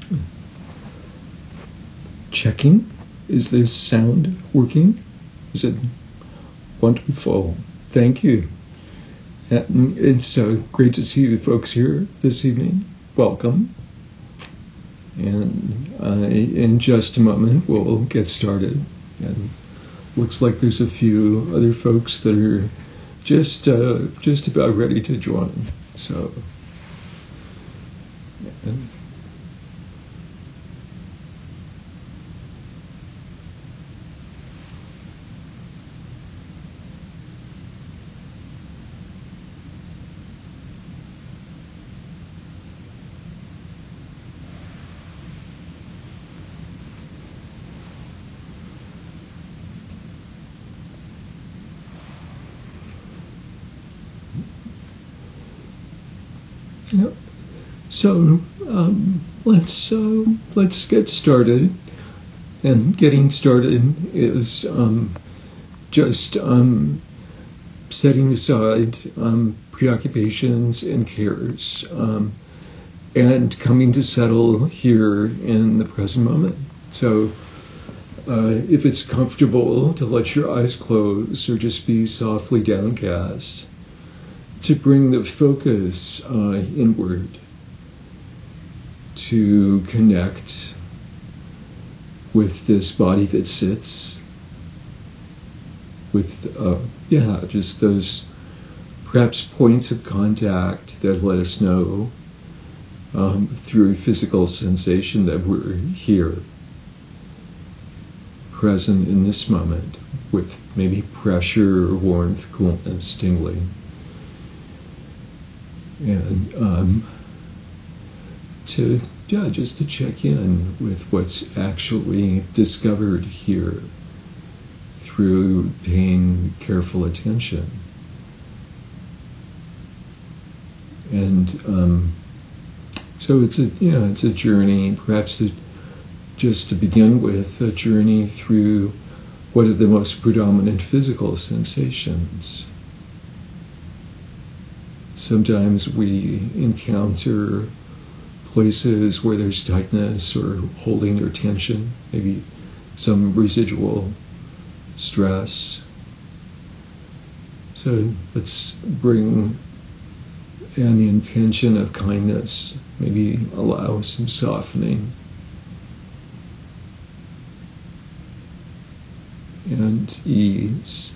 Checking. Is this sound working? Is it wonderful? Thank you. It's great to see you folks here this evening. Welcome. And in just a moment, we'll get started. And looks like there's a few other folks that are just about ready to join. So. Yep. So let's get started. And getting started is just setting aside preoccupations and cares and coming to settle here in the present moment. So if it's comfortable to let your eyes close or just be softly downcast, to bring the focus inward, to connect with this body that sits, with just those perhaps points of contact that let us know through physical sensation that we're here, present in this moment, with maybe pressure, warmth, coolness, tingling. And just to check in with what's actually discovered here through paying careful attention. And so it's a journey, perhaps just to begin with, a journey through what are the most predominant physical sensations. Sometimes we encounter places where there's tightness or holding or tension, maybe some residual stress. So let's bring an intention of kindness, maybe allow some softening. And ease.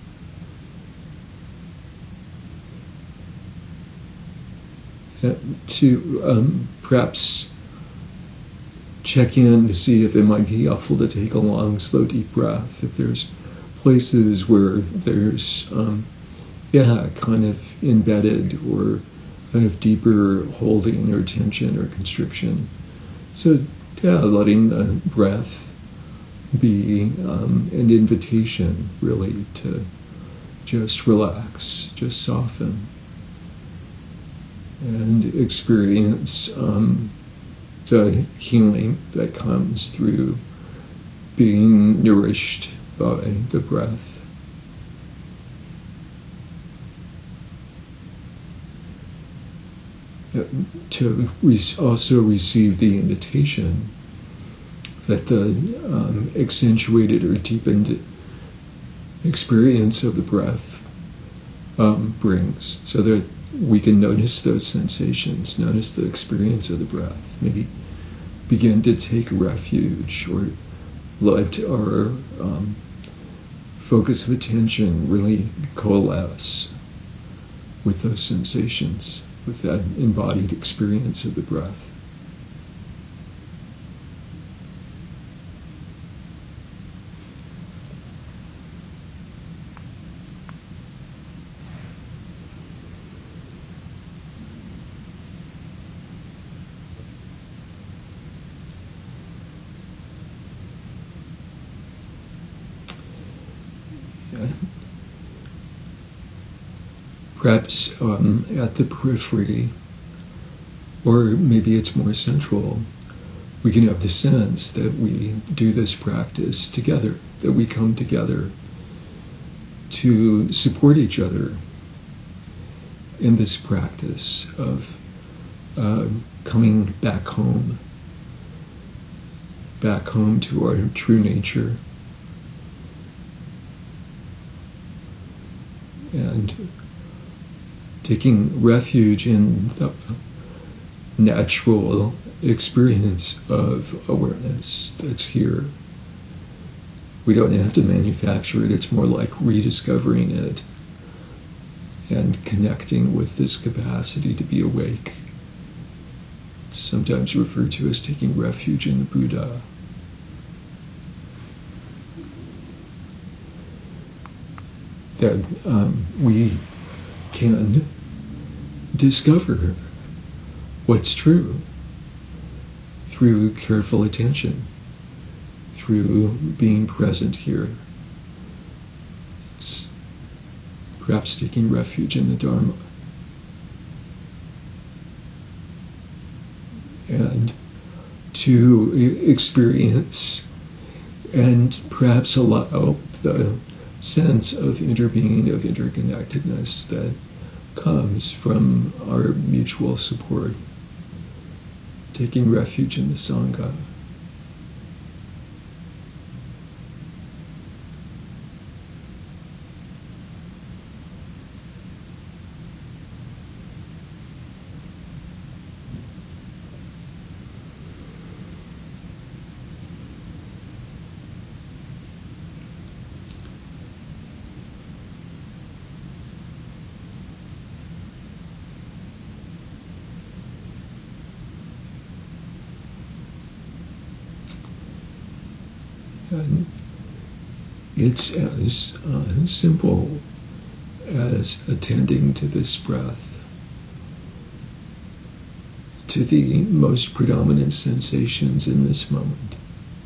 To perhaps check in to see if it might be helpful to take a long, slow, deep breath. If there's places where there's, kind of embedded or kind of deeper holding or tension or constriction. So, letting the breath be an invitation, really, to just relax, just soften. And experience the healing that comes through being nourished by the breath. To also receive the invitation that the accentuated or deepened experience of the breath brings, so that we can notice those sensations, notice the experience of the breath, maybe begin to take refuge or let our focus of attention really coalesce with those sensations, with that embodied experience of the breath. Perhaps at the periphery, or maybe it's more central, we can have the sense that we do this practice together, that we come together to support each other in this practice of coming back home back home to our true nature. And taking refuge in the natural experience of awareness that's here. We don't have to manufacture it. It's more like rediscovering it and connecting with this capacity to be awake. It's sometimes referred to as taking refuge in the Buddha. That we can discover what's true through careful attention, through being present here. It's perhaps taking refuge in the Dharma. And to experience and perhaps allow the sense of interbeing, of interconnectedness that comes from our mutual support, taking refuge in the Sangha. And it's as simple as attending to this breath, to the most predominant sensations in this moment.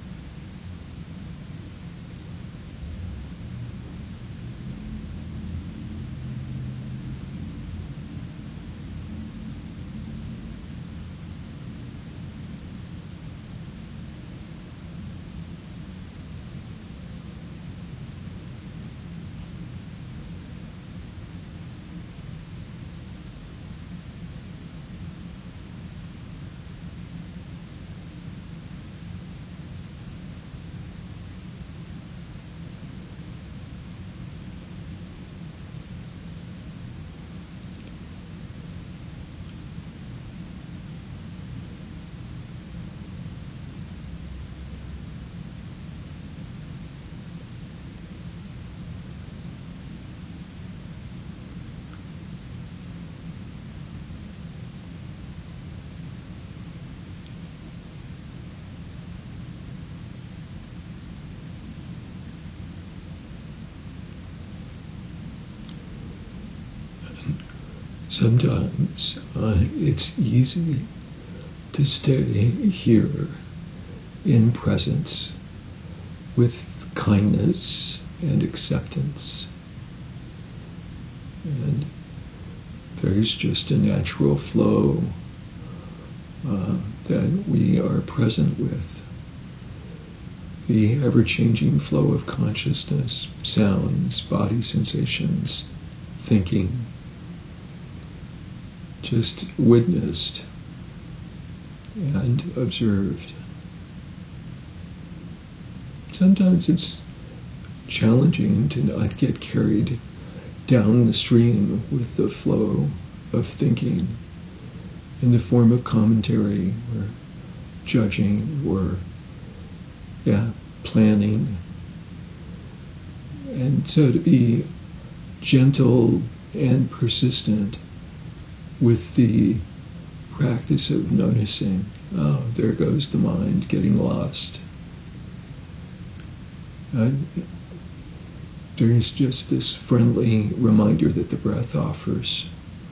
Sometimes it's easy to stay here in presence with kindness and acceptance. And there's just a natural flow that we are present with. The ever-changing flow of consciousness, sounds, body sensations, thinking, just witnessed and observed. Sometimes it's challenging to not get carried down the stream with the flow of thinking in the form of commentary or judging or planning. And so to be gentle and persistent with the practice of noticing, oh, there goes the mind getting lost. There's just this friendly reminder that the breath offers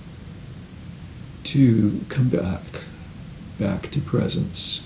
to come back to presence.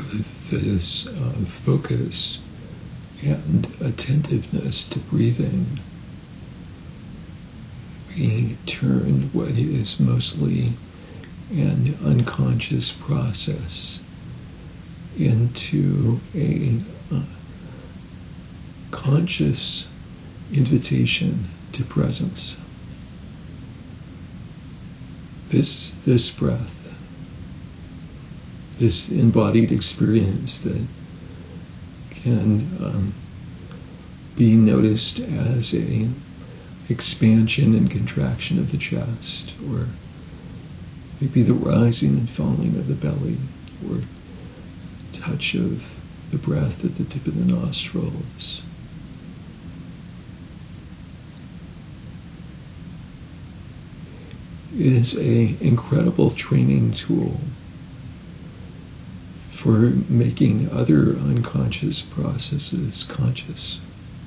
with this focus and attentiveness to breathing, we turn what is mostly an unconscious process into a conscious invitation to presence. This breath, this embodied experience that can be noticed as a expansion and contraction of the chest, or maybe the rising and falling of the belly, or touch of the breath at the tip of the nostrils. Is an incredible training tool for making other unconscious processes conscious.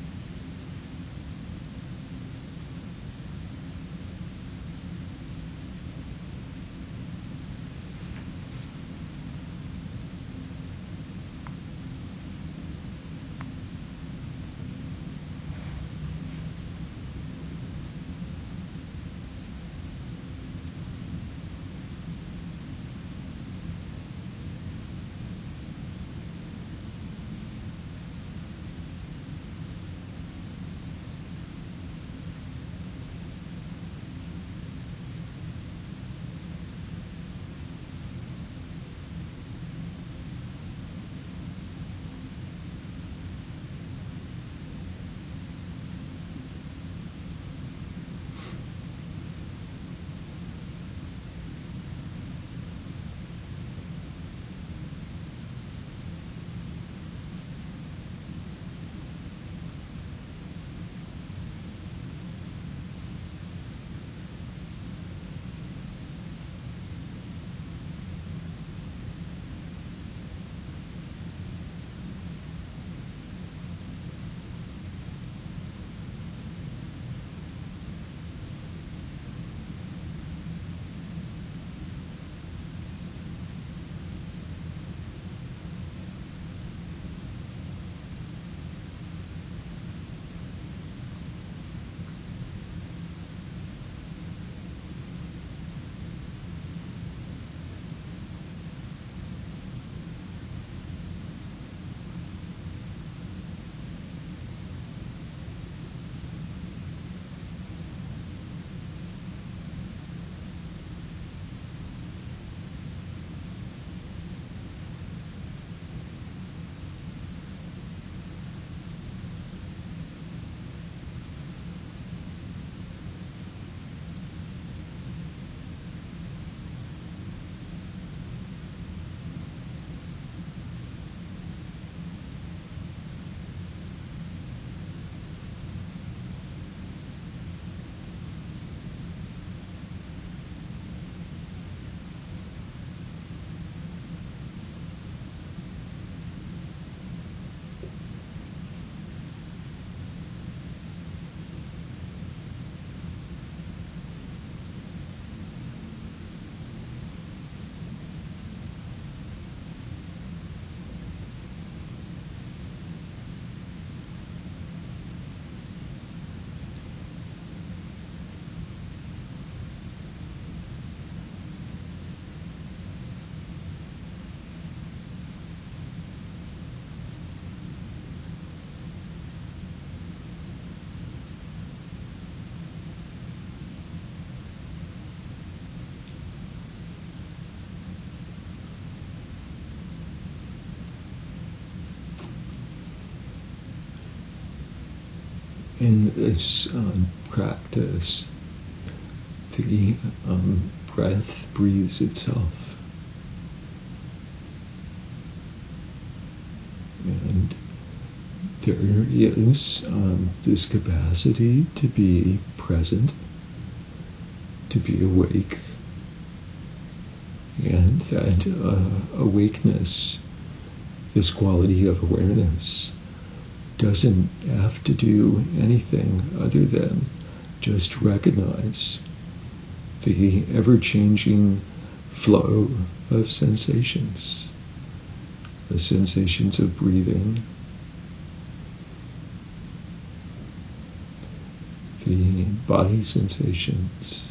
In this practice, the breath breathes itself. And there is this capacity to be present, to be awake, and that awakeness, this quality of awareness, doesn't have to do anything other than just recognize the ever-changing flow of sensations, the sensations of breathing, the body sensations.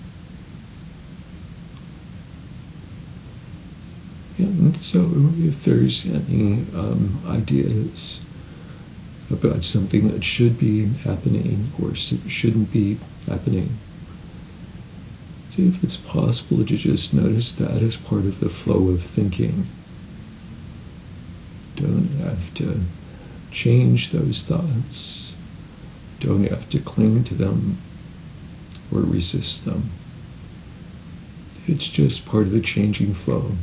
And so if there's any ideas about something that should be happening or shouldn't be happening, see if it's possible to just notice that as part of the flow of thinking. Don't have to change those thoughts. Don't have to cling to them or resist them. It's just part of the changing flow.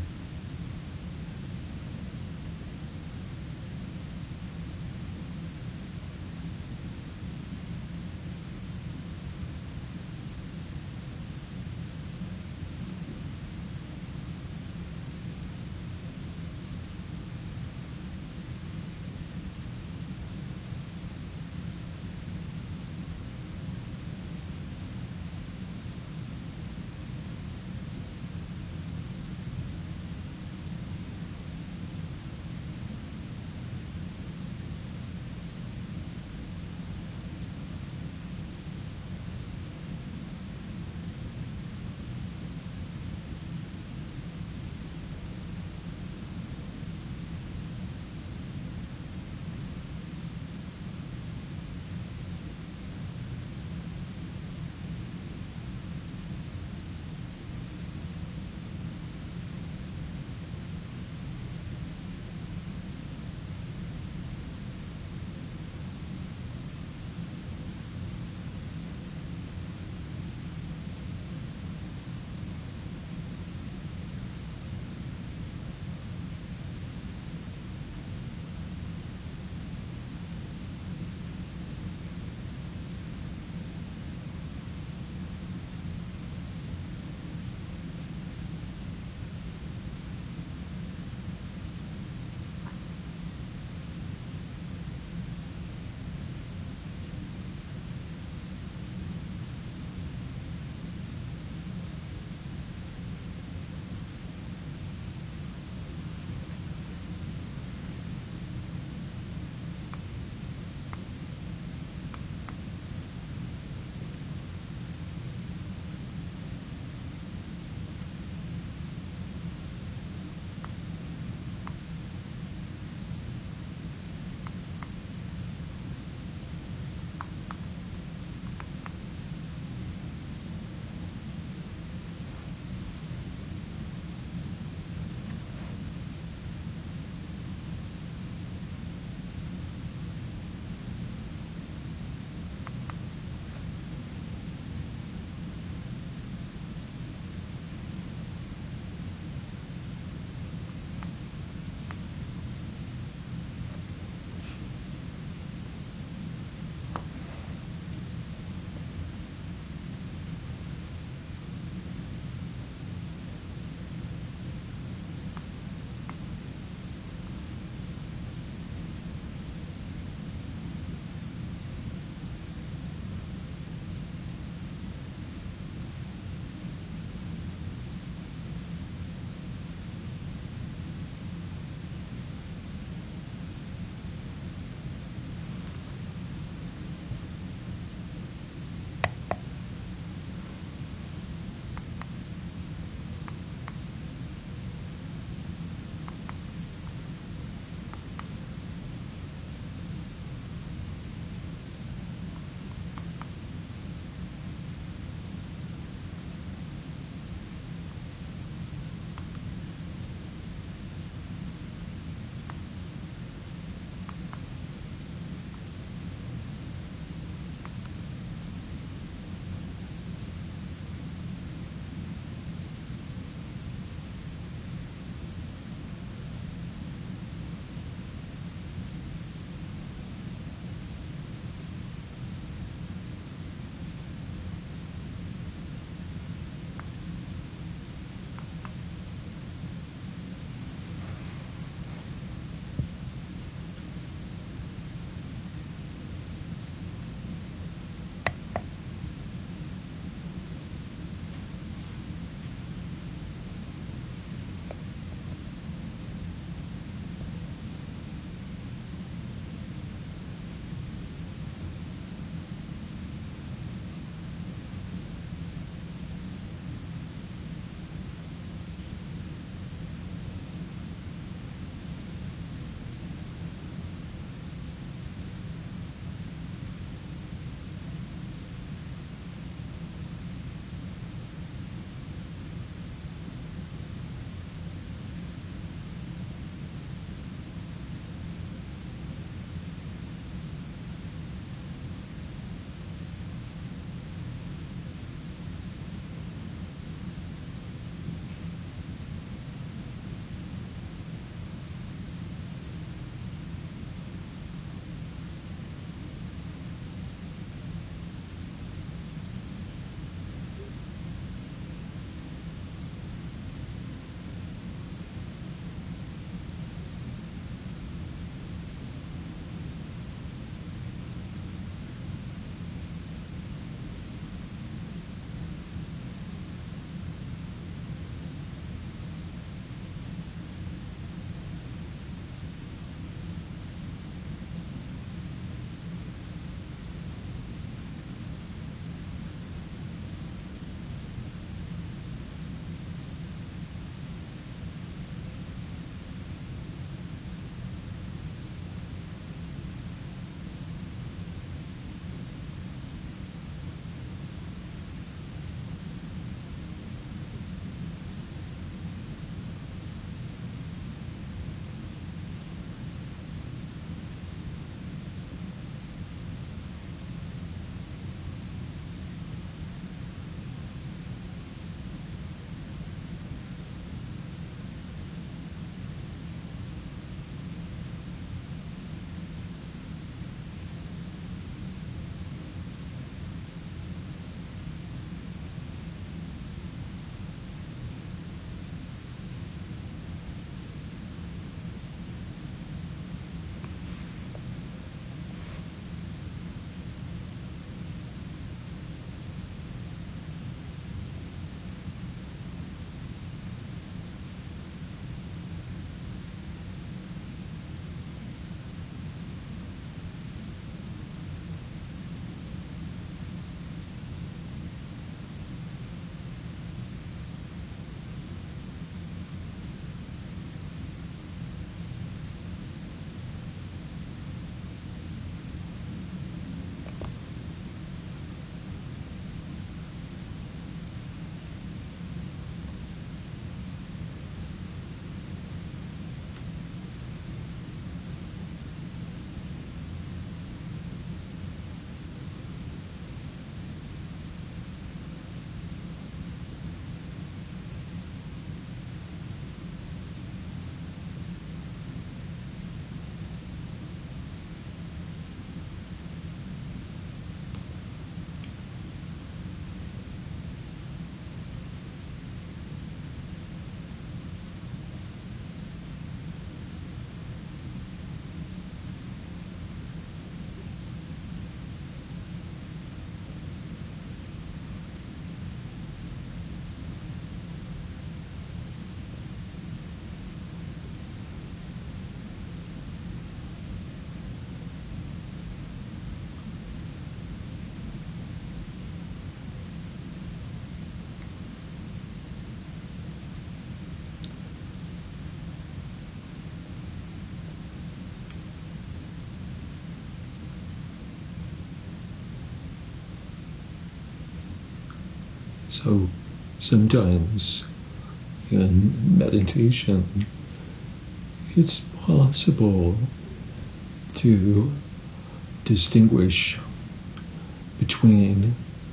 So sometimes in meditation, it's possible to distinguish between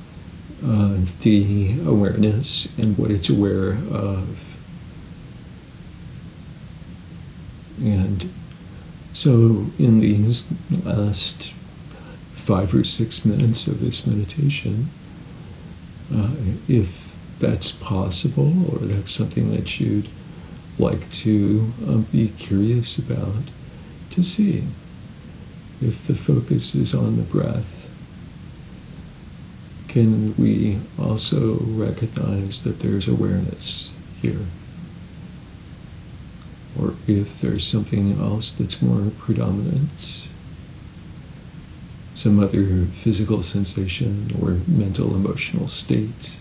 the awareness and what it's aware of. And so in these last 5 or 6 minutes of this meditation, if that's possible, or that's something that you'd like to be curious about, to see if the focus is on the breath. Can we also recognize that there's awareness here? Or if there's something else that's more predominant, some other physical sensation or mental, emotional state,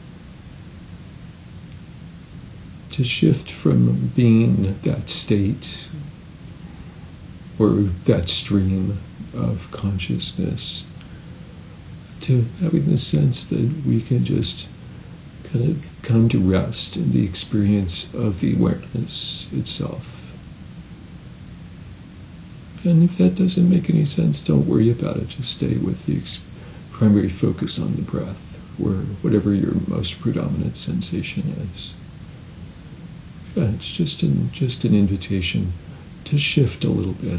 to shift from being that state or that stream of consciousness to having the sense that we can just kind of come to rest in the experience of the awareness itself. And if that doesn't make any sense, don't worry about it. Just stay with the primary focus on the breath, or whatever your most predominant sensation is. Yeah, it's just an invitation to shift a little bit.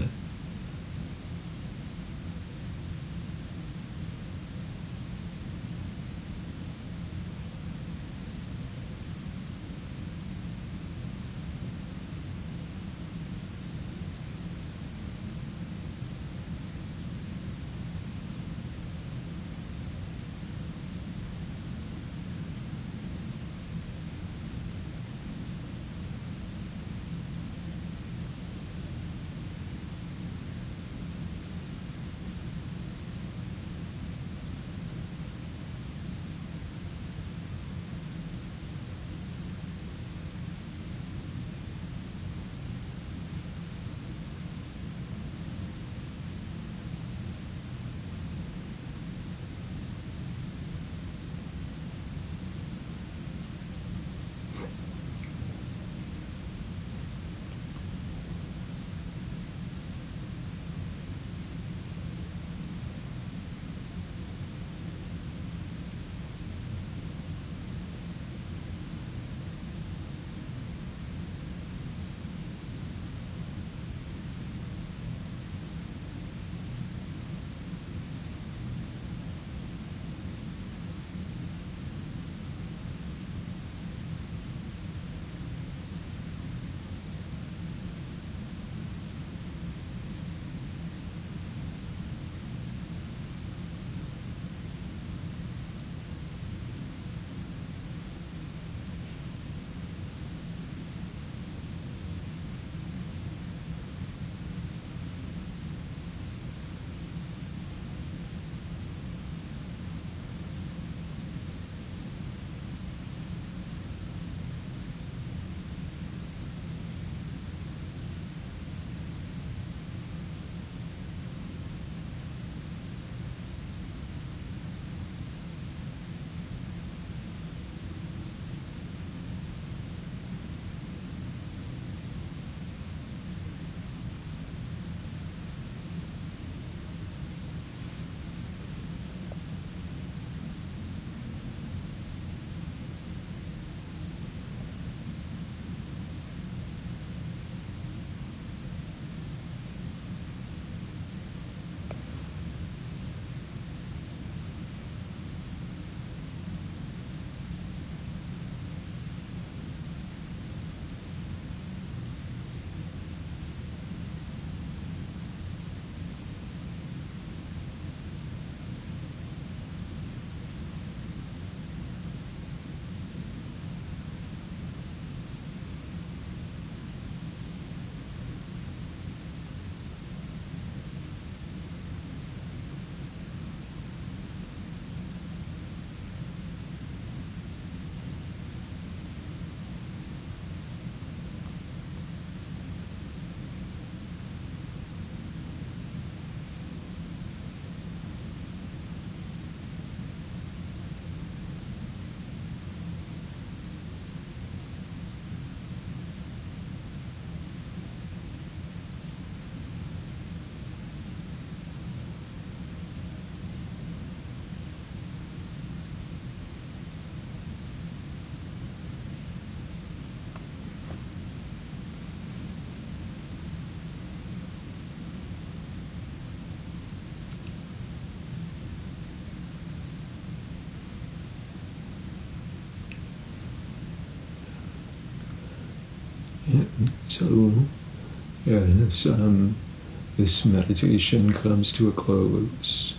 And so as this meditation comes to a close,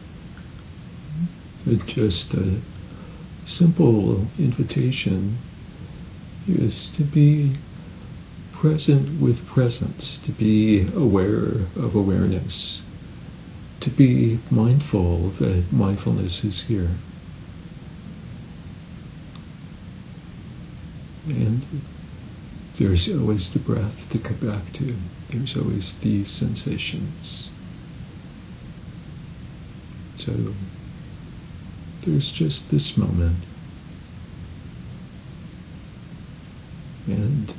just a simple invitation is to be present with presence, to be aware of awareness, to be mindful that mindfulness is here. And there's always the breath to come back to. There's always these sensations. So there's just this moment. And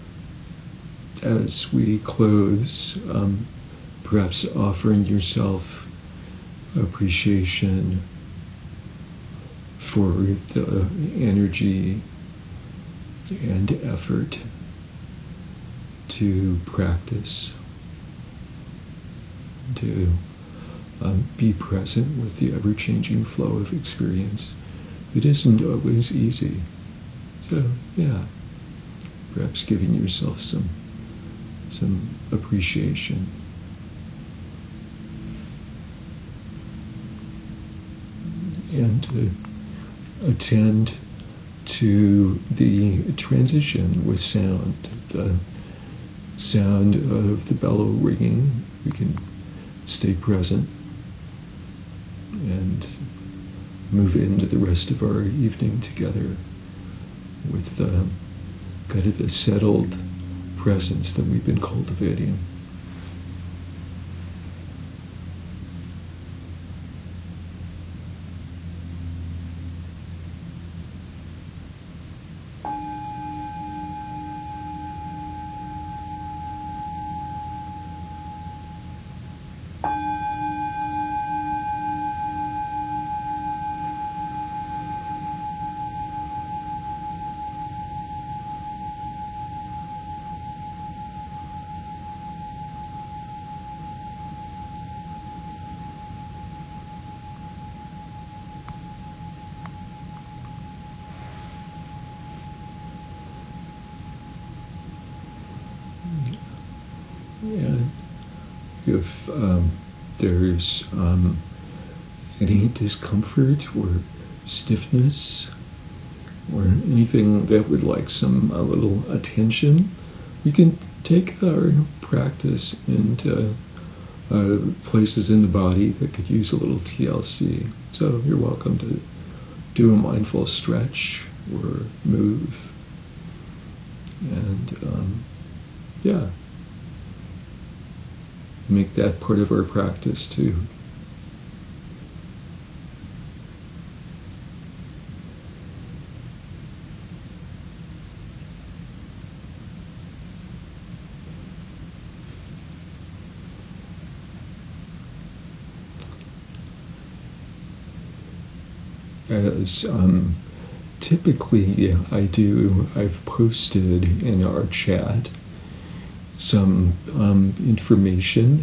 as we close, perhaps offering yourself appreciation for the energy and effort to practice, to be present with the ever-changing flow of experience. It isn't always easy. So, perhaps giving yourself some appreciation. And to attend to the transition with sound, the sound of the bellow ringing. We can stay present and move into the rest of our evening together with kind of the settled presence that we've been cultivating. And if there's any discomfort or stiffness or anything that would like some a little attention, we can take our practice into places in the body that could use a little TLC. So you're welcome to do a mindful stretch or move. And make that part of our practice too. As typically I've posted in our chat some information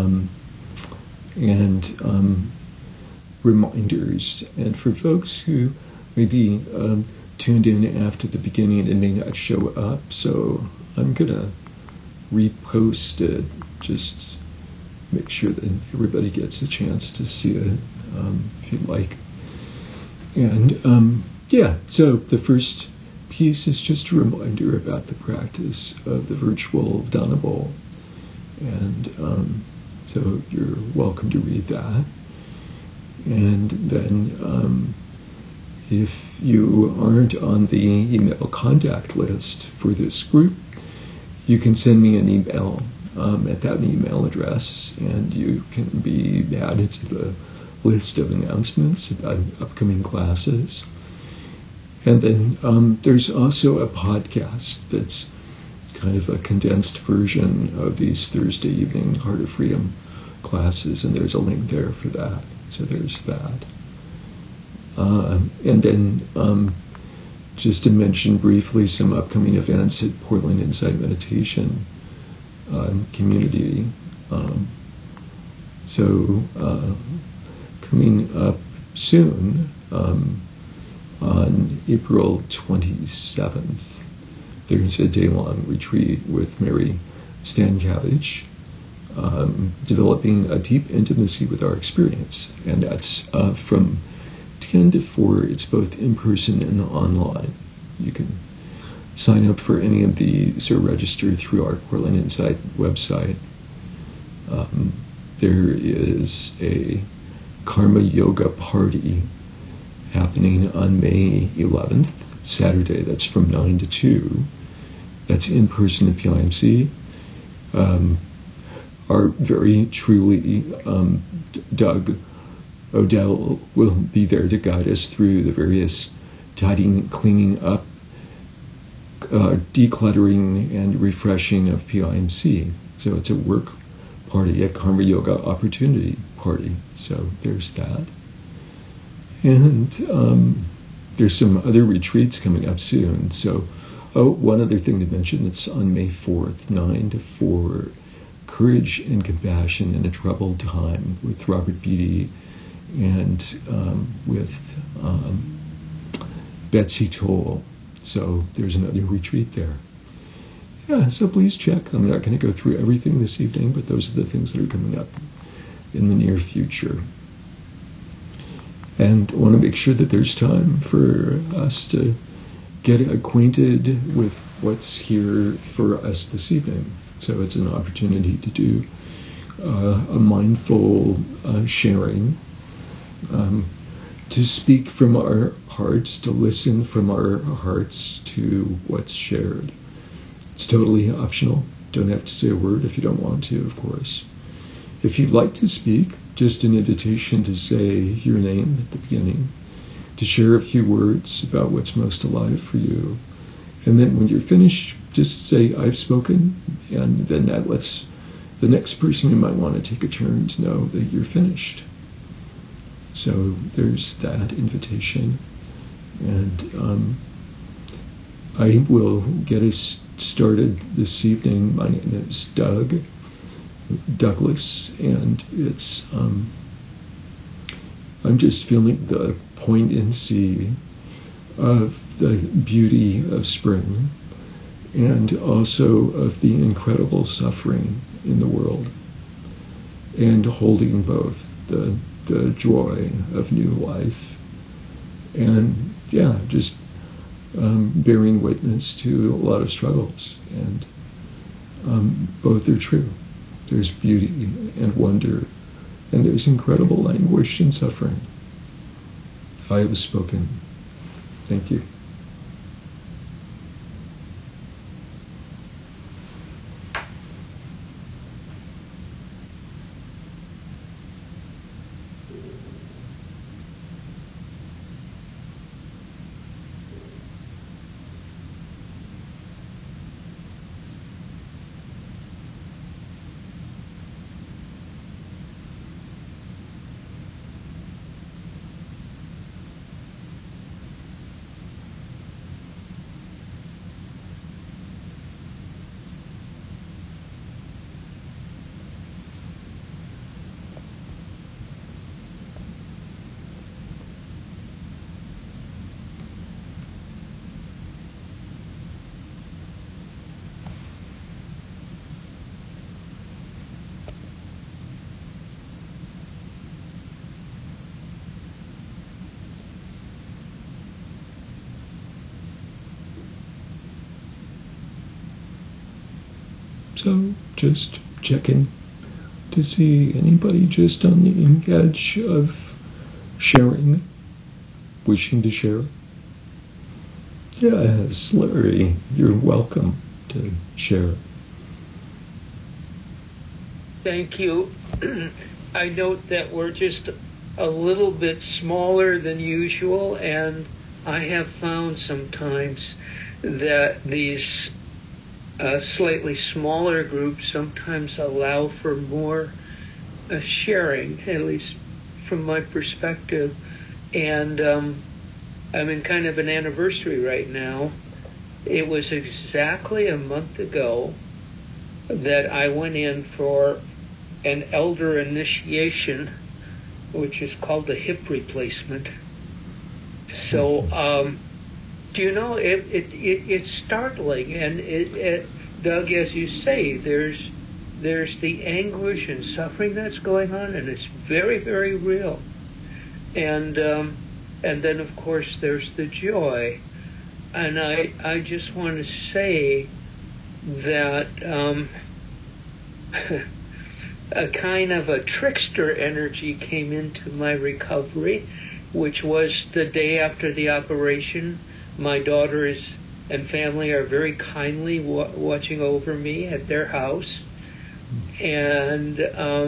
and reminders. And for folks who maybe tuned in after the beginning and may not show up, so I'm going to repost it, just make sure that everybody gets a chance to see it if you'd like. And so the first piece is just a reminder about the practice of the virtual Dana bowl. And so you're welcome to read that. And then if you aren't on the email contact list for this group, you can send me an email at that email address, and you can be added to the list of announcements about upcoming classes. And then there's also a podcast that's kind of a condensed version of these Thursday evening Heart of Freedom classes, and there's a link there for that. So there's that. And then just to mention briefly some upcoming events at Portland Insight Meditation community. Coming up soon, on April 27th, There's a day-long retreat with Mary Stankevich, developing a deep intimacy with our experience. And that's from 10 to 4. It's both in person and online. You can sign up for any of these or register through our Portland Insight website. There is a Karma Yoga party happening on May 11th, Saturday. That's from 9 to 2. That's in person at PIMC. Our very truly Doug Odell will be there to guide us through the various tidying, cleaning up, decluttering, and refreshing of PIMC. So it's a work party, a Karma Yoga opportunity party. So there's that. And there's some other retreats coming up soon. So, one other thing to mention, it's on May 4th, 9 to 4, Courage and Compassion in a Troubled Time with Robert Beatty and with Betsy Toll. So there's another retreat there. Yeah, so please check. I'm not going to go through everything this evening, but those are the things that are coming up in the near future. And I want to make sure that there's time for us to get acquainted with what's here for us this evening. So it's an opportunity to do a mindful sharing, to speak from our hearts, to listen from our hearts to what's shared. It's totally optional. Don't have to say a word if you don't want to, of course. If you'd like to speak, just an invitation to say your name at the beginning, to share a few words about what's most alive for you. And then when you're finished, just say, I've spoken, and then that lets the next person who might want to take a turn to know that you're finished. So there's that invitation. And I will get us started this evening. My name is Douglas, and it's I'm just feeling the poignancy of the beauty of spring and also of the incredible suffering in the world, and holding both the joy of new life and just bearing witness to a lot of struggles, and both are true. There's beauty and wonder, and there's incredible anguish and suffering. I have spoken. Thank you. So just checking to see anybody just on the edge of sharing, wishing to share. Yes, Larry, you're welcome to share. Thank you. I note that we're just a little bit smaller than usual, and I have found sometimes that these slightly smaller groups sometimes allow for more sharing, at least from my perspective. And I'm in kind of an anniversary right now. It was exactly a month ago that I went in for an elder initiation, which is called a hip replacement. So you know, it's startling, and Doug, as you say, there's the anguish and suffering that's going on, and it's very, very real. And then, of course, there's the joy. And I just want to say that a kind of a trickster energy came into my recovery, which was the day after the operation. My daughters and family are very kindly watching over me at their house. And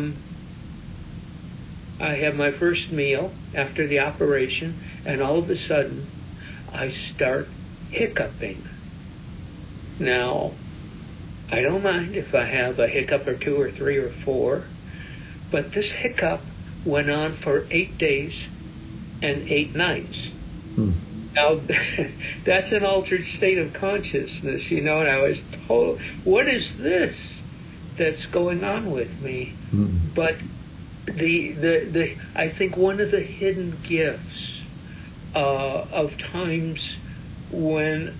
I have my first meal after the operation, and all of a sudden I start hiccuping. Now, I don't mind if I have a hiccup or two or three or four, but this hiccup went on for 8 days and 8 nights. Now, that's an altered state of consciousness, and I was told, what is this that's going on with me? But the I think one of the hidden gifts of times when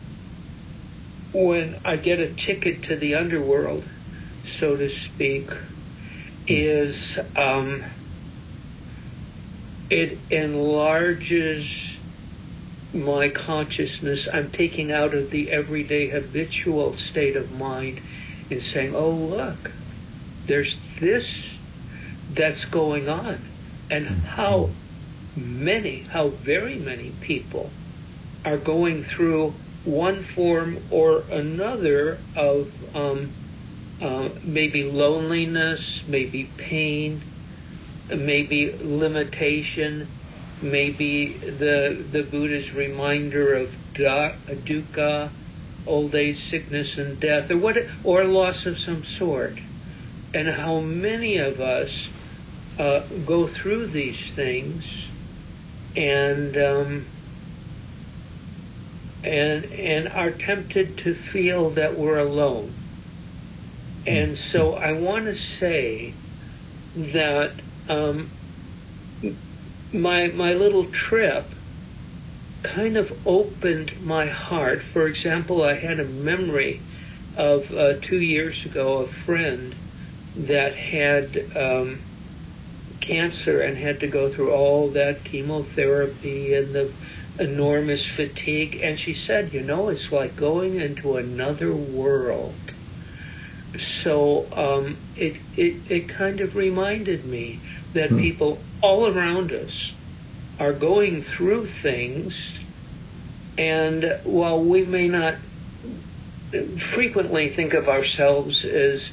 I get a ticket to the underworld, so to speak, is it enlarges my consciousness. I'm taking out of the everyday habitual state of mind and saying, oh, look, there's this that's going on. And how very many people are going through one form or another of maybe loneliness, maybe pain, maybe limitation, maybe the Buddha's reminder of dukkha, old age, sickness, and death, or loss of some sort. And how many of us go through these things and are tempted to feel that we're alone. And so I want to say that my little trip kind of opened my heart. For example, I had a memory of 2 years ago, a friend that had cancer and had to go through all that chemotherapy and the enormous fatigue. And she said, it's like going into another world. So it kind of reminded me that people all around us are going through things, and while we may not frequently think of ourselves as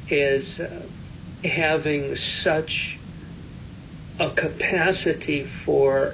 having such a capacity for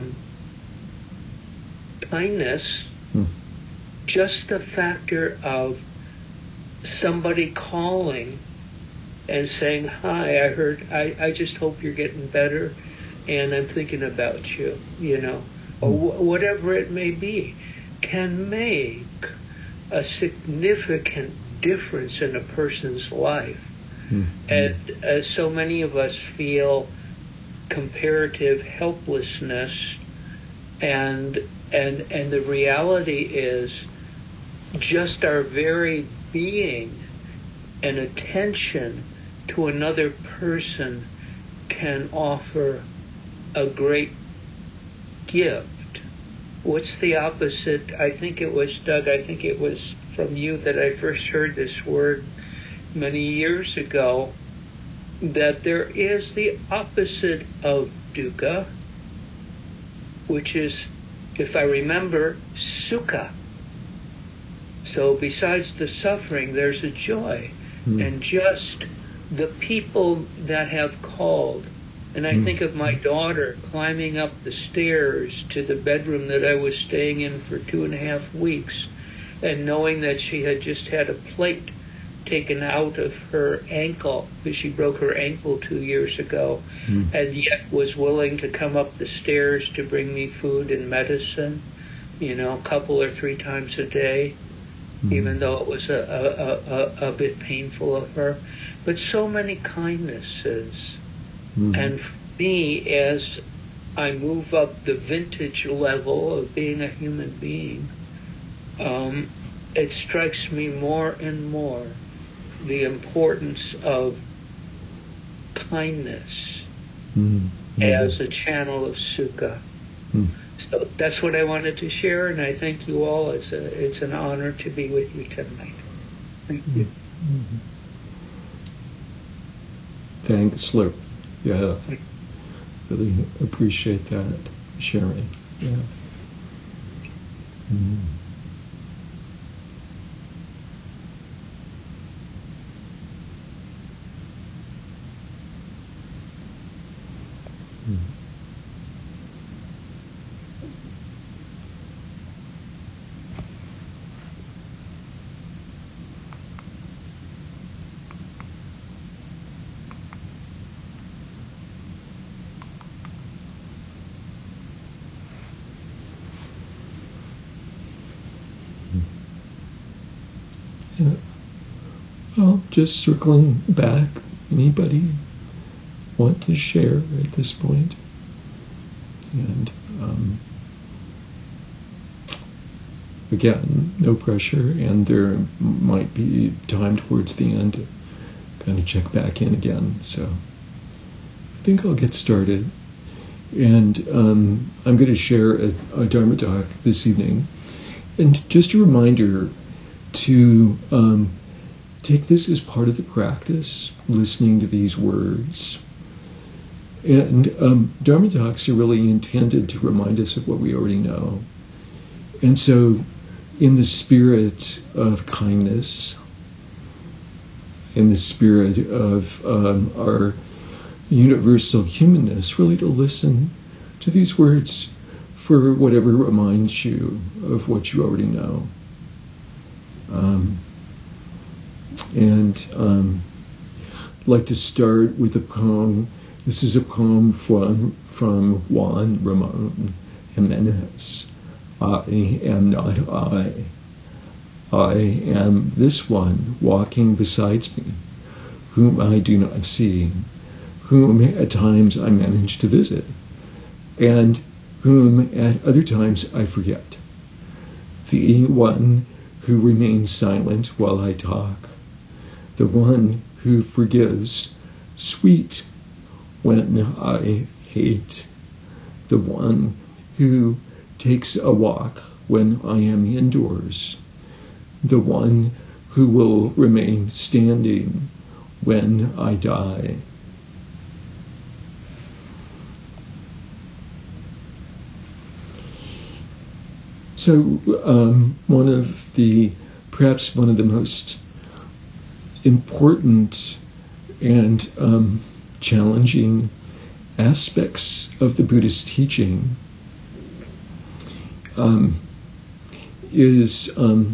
kindness, just the factor of somebody calling and saying, hi, I just hope you're getting better, and I'm thinking about you, or whatever it may be, can make a significant difference in a person's life. And so many of us feel comparative helplessness, and the reality is just our very being and attention to another person can offer a great gift. What's the opposite? I think it was, Doug, I think it was from you that I first heard this word many years ago, that there is the opposite of dukkha, which is, if I remember, sukha. So besides the suffering, there's a joy. And just the people that have called. And I think of my daughter climbing up the stairs to the bedroom that I was staying in for 2.5 weeks, and knowing that she had just had a plate taken out of her ankle because she broke her ankle 2 years ago, and yet was willing to come up the stairs to bring me food and medicine, a couple or 3 times a day, even though it was a bit painful of her. But so many kindnesses. And for me, as I move up the vintage level of being a human being, it strikes me more and more the importance of kindness as a channel of sukha. So that's what I wanted to share, and I thank you all. It's an honor to be with you tonight. Thank you. Thanks, Lou. Yeah, really appreciate that sharing. Yeah. Yeah. Well, just circling back, anybody want to share at this point? And again, no pressure, and there might be time towards the end to kind of check back in again. So I think I'll get started. And I'm going to share a Dharma talk this evening. And just a reminder to take this as part of the practice, listening to these words. And Dharma talks are really intended to remind us of what we already know. And so, in the spirit of kindness, in the spirit of our universal humanness, really to listen to these words for whatever reminds you of what you already know. I'd like to start with a poem. This is a poem from Juan Ramon Jimenez. I am not I. I am this one walking beside me, whom I do not see, whom at times I manage to visit, and whom at other times I forget. The one who remains silent while I talk, the one who forgives, sweet when I hate, the one who takes a walk when I am indoors, the one who will remain standing when I die. So perhaps one of the most important and challenging aspects of the Buddhist teaching is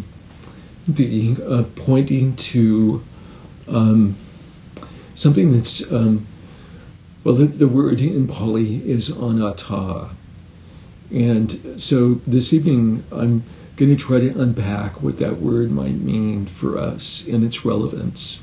the pointing to something that's, the word in Pali is anatta. And so this evening I'm going to try to unpack what that word might mean for us and its relevance.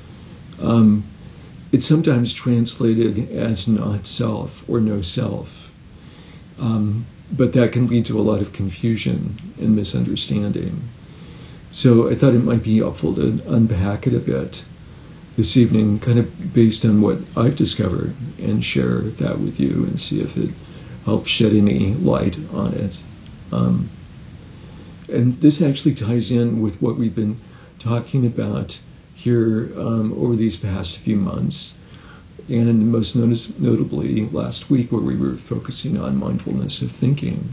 It's sometimes translated as not self or no self, but that can lead to a lot of confusion and misunderstanding. So I thought it might be helpful to unpack it a bit this evening, kind of based on what I've discovered, and share that with you and see if it helps shed any light on it. And this actually ties in with what we've been talking about here over these past few months, and most notably last week, where we were focusing on mindfulness of thinking.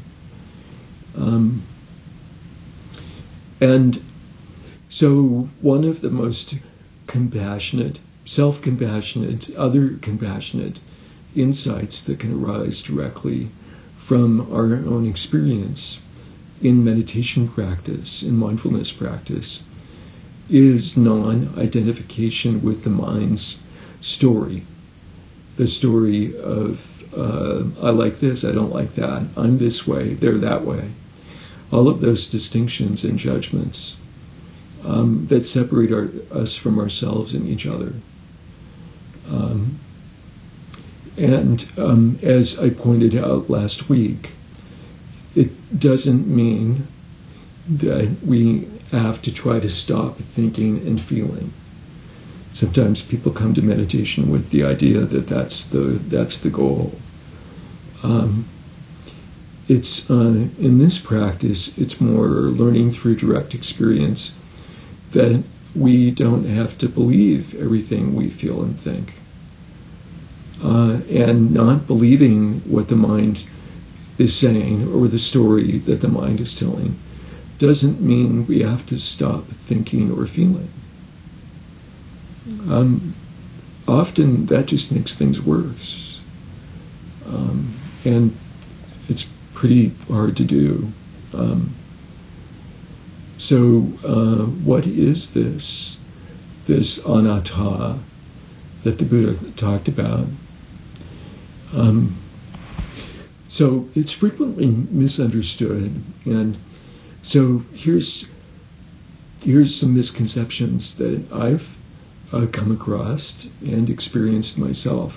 And so one of the most compassionate, self-compassionate, other compassionate insights that can arise directly from our own experience in meditation practice, in mindfulness practice, is non-identification with the mind's story. The story of, I like this, I don't like that, I'm this way, they're that way. All of those distinctions and judgments that separate us from ourselves and each other. And as I pointed out last week, it doesn't mean that we have to try to stop thinking and feeling. Sometimes people come to meditation with the idea that that's the goal. It's in this practice, it's more learning through direct experience that we don't have to believe everything we feel and think. And not believing what the mind is saying or the story that the mind is telling doesn't mean we have to stop thinking or feeling. Often that just makes things worse. And it's pretty hard to do. So what is this anatta that the Buddha talked about? So it's frequently misunderstood, and so here's some misconceptions that I've come across and experienced myself.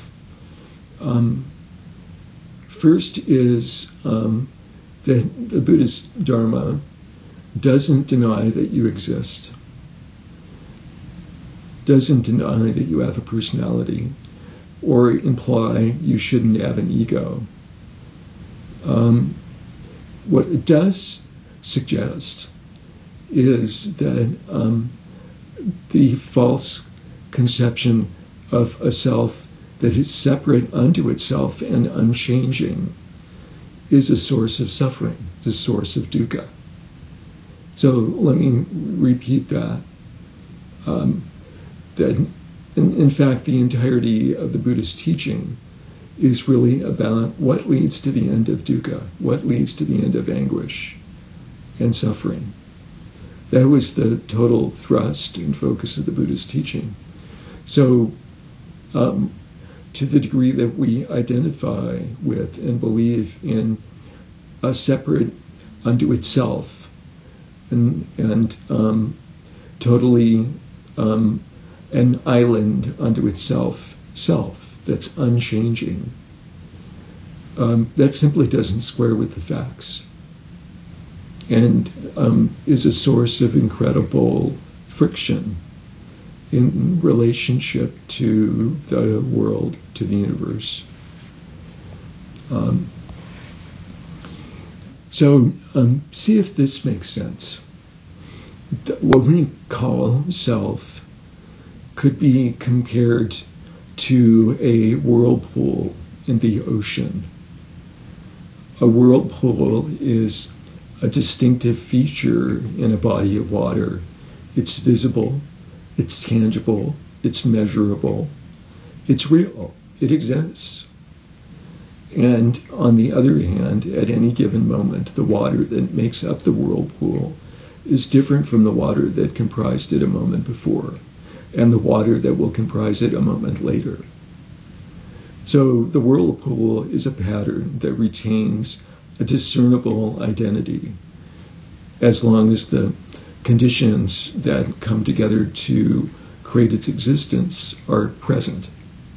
First is that the Buddhist Dharma doesn't deny that you exist, doesn't deny that you have a personality, or imply you shouldn't have an ego. What it does suggest is that the false conception of a self that is separate unto itself and unchanging is a source of suffering, the source of dukkha. So let me repeat that. That in fact, the entirety of the Buddhist teaching is really about what leads to the end of dukkha, what leads to the end of anguish and suffering. That was the total thrust and focus of the Buddhist teaching. So, to the degree that we identify with and believe in a separate unto itself and totally an island unto itself, self that's unchanging, that simply doesn't square with the facts and is a source of incredible friction in relationship to the world, to the universe. So see if this makes sense. What we call self could be compared to a whirlpool in the ocean. A whirlpool is a distinctive feature in a body of water. It's visible, it's tangible, it's measurable, it's real, it exists. And on the other hand, at any given moment, the water that makes up the whirlpool is different from the water that comprised it a moment before, and the water that will comprise it a moment later. So the whirlpool is a pattern that retains a discernible identity as long as the conditions that come together to create its existence are present.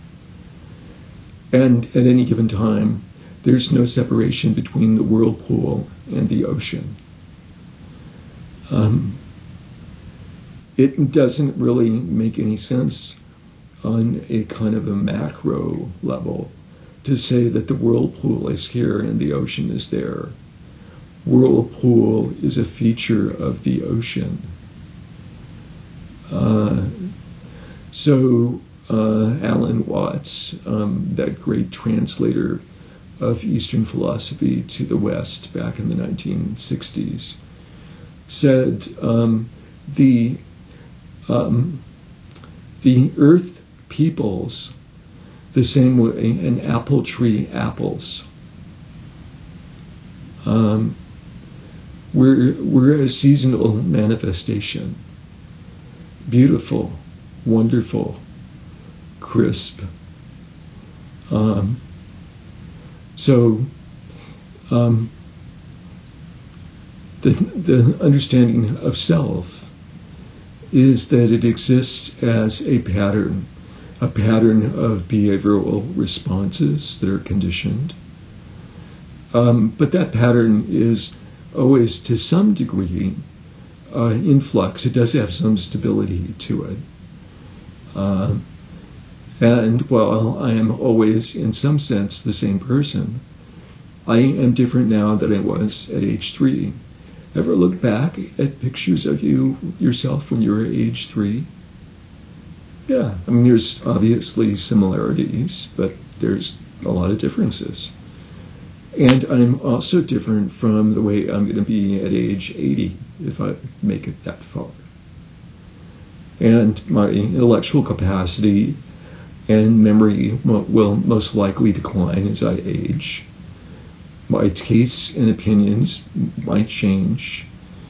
And at any given time, there's no separation between the whirlpool and the ocean. It doesn't really make any sense on a kind of a macro level to say that the whirlpool is here and the ocean is there. Whirlpool is a feature of the ocean. So Alan Watts, that great translator of Eastern philosophy to the West back in the 1960s, said the earth peoples the same way an apple tree apples. We're a seasonal manifestation. Beautiful, wonderful, crisp. The understanding of self is that it exists as a pattern a pattern of behavioral responses that are conditioned. But that pattern is always, to some degree, in flux. It does have some stability to it. And while I am always, in some sense, the same person, I am different now than I was at age 3. Ever look back at pictures of yourself when you were age 3? Yeah, I mean, there's obviously similarities, but there's a lot of differences. And I'm also different from the way I'm going to be at age 80, if I make it that far. And my intellectual capacity and memory will most likely decline as I age. My tastes and opinions might change.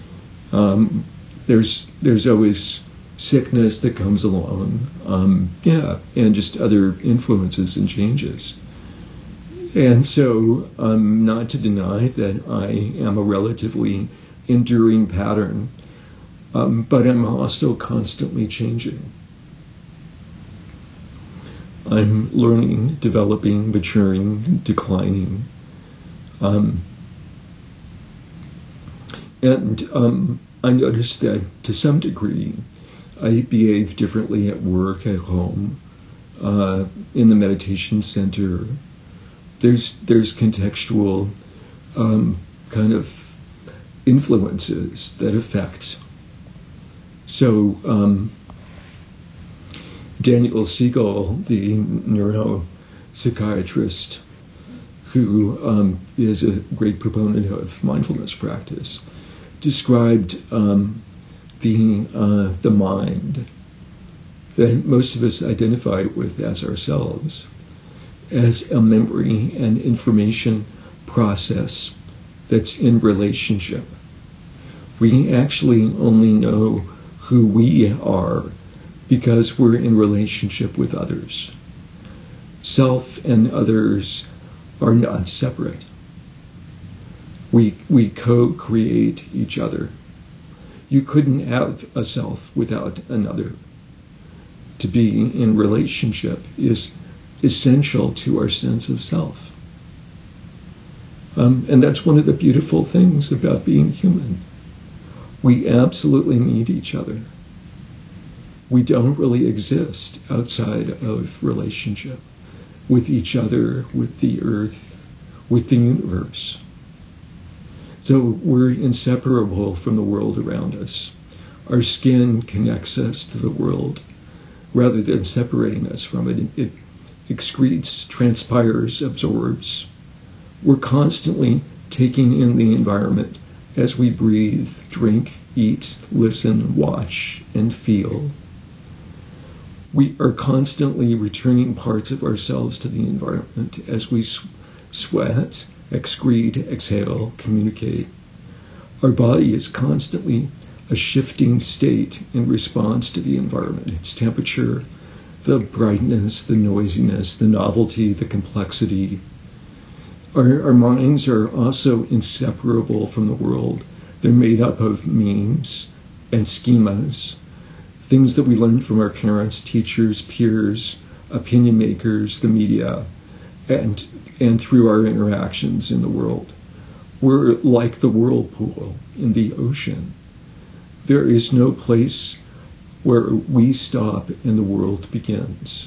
There's always sickness that comes along, and just other influences and changes. And so, not to deny that I am a relatively enduring pattern, but I'm also constantly changing. I'm learning, developing, maturing, declining. I noticed that to some degree I behave differently at work, at home, in the meditation center. There's contextual kind of influences that affect. So Daniel Siegel, the neuropsychiatrist, who is a great proponent of mindfulness practice, described the mind that most of us identify with as ourselves as a memory and information process that's in relationship. We actually only know who we are because we're in relationship with others. Self and others are not separate. We co-create each other. You couldn't have a self without another. To be in relationship is essential to our sense of self. And that's one of the beautiful things about being human. We absolutely need each other. We don't really exist outside of relationship with each other, with the earth, with the universe. So we're inseparable from the world around us. Our skin connects us to the world rather than separating us from it. It excretes, transpires, absorbs. We're constantly taking in the environment as we breathe, drink, eat, listen, watch, and feel. We are constantly returning parts of ourselves to the environment as we sweat, excrete, exhale, communicate. Our body is constantly a shifting state in response to the environment, its temperature, the brightness, the noisiness, the novelty, the complexity. Our minds are also inseparable from the world. They're made up of memes and schemas, things that we learned from our parents, teachers, peers, opinion makers, the media, and through our interactions in the world. We're like the whirlpool in the ocean. There is no place where we stop and the world begins.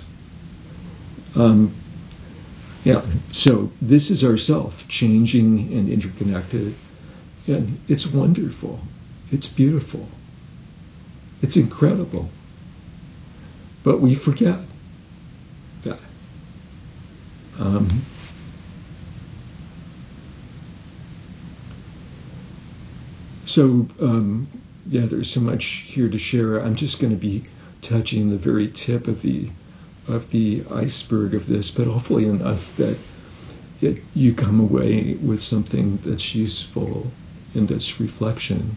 So this is ourself, changing and interconnected, and it's wonderful. It's beautiful. It's incredible. But we forget that. There's so much here to share. I'm just going to be touching the very tip of the iceberg of this, but hopefully enough that you come away with something that's useful in this reflection.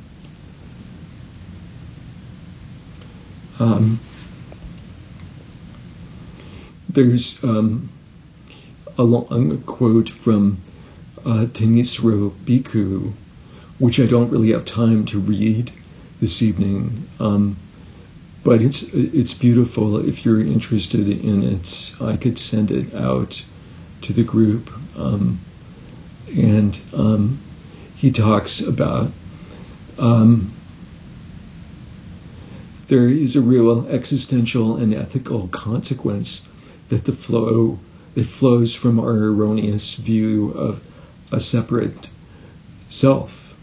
There's a long quote from Thanissaro Bhikkhu, which I don't really have time to read this evening, but it's beautiful. If you're interested in it, I could send it out to the group. And he talks about there is a real existential and ethical consequence that flows from our erroneous view of a separate self.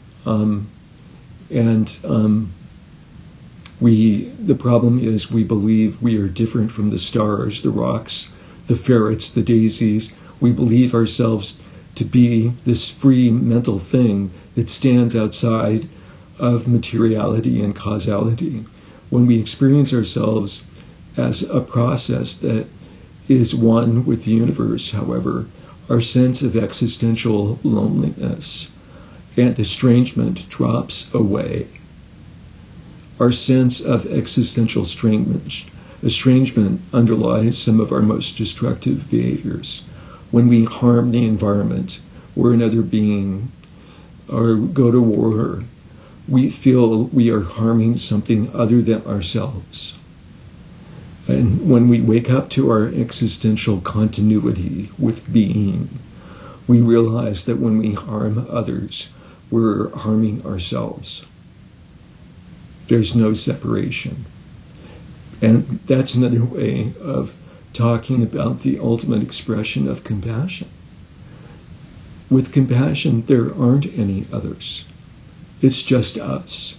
The problem is we believe we are different from the stars, the rocks, the ferrets, the daisies. We believe ourselves to be this free mental thing that stands outside of materiality and causality. When we experience ourselves as a process that is one with the universe, however, our sense of existential loneliness and estrangement drops away. Our sense of existential estrangement underlies some of our most destructive behaviors. When we harm the environment or another being, or go to war, we feel we are harming something other than ourselves. And when we wake up to our existential continuity with being, we realize that when we harm others, we're harming ourselves. There's no separation. And that's another way of talking about the ultimate expression of compassion. With compassion, there aren't any others. It's just us.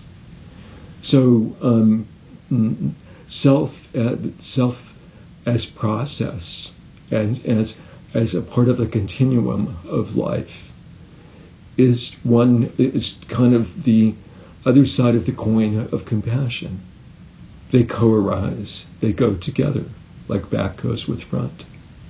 So self as process and as a part of a continuum of life is kind of the other side of the coin of compassion. They co-arise. They go together, like back goes with front.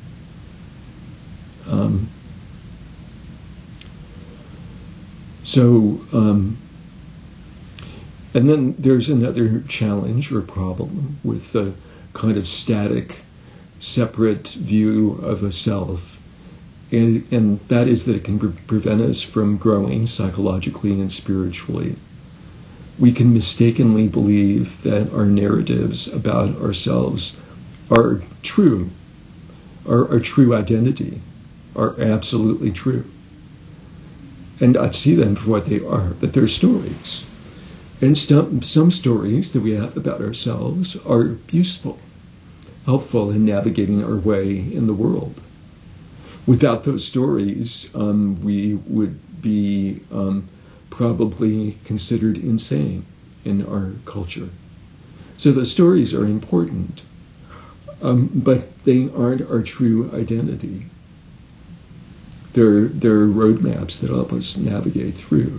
And then there's another challenge or problem with the kind of static, separate view of a self, and that is that it can prevent us from growing psychologically and spiritually. We can mistakenly believe that our narratives about ourselves are true, our true identity, are absolutely true, and not see them for what they are, that they're stories. And some stories that we have about ourselves are useful, helpful in navigating our way in the world. Without those stories, we would be probably considered insane in our culture. So the stories are important, but they aren't our true identity. They're roadmaps that help us navigate through.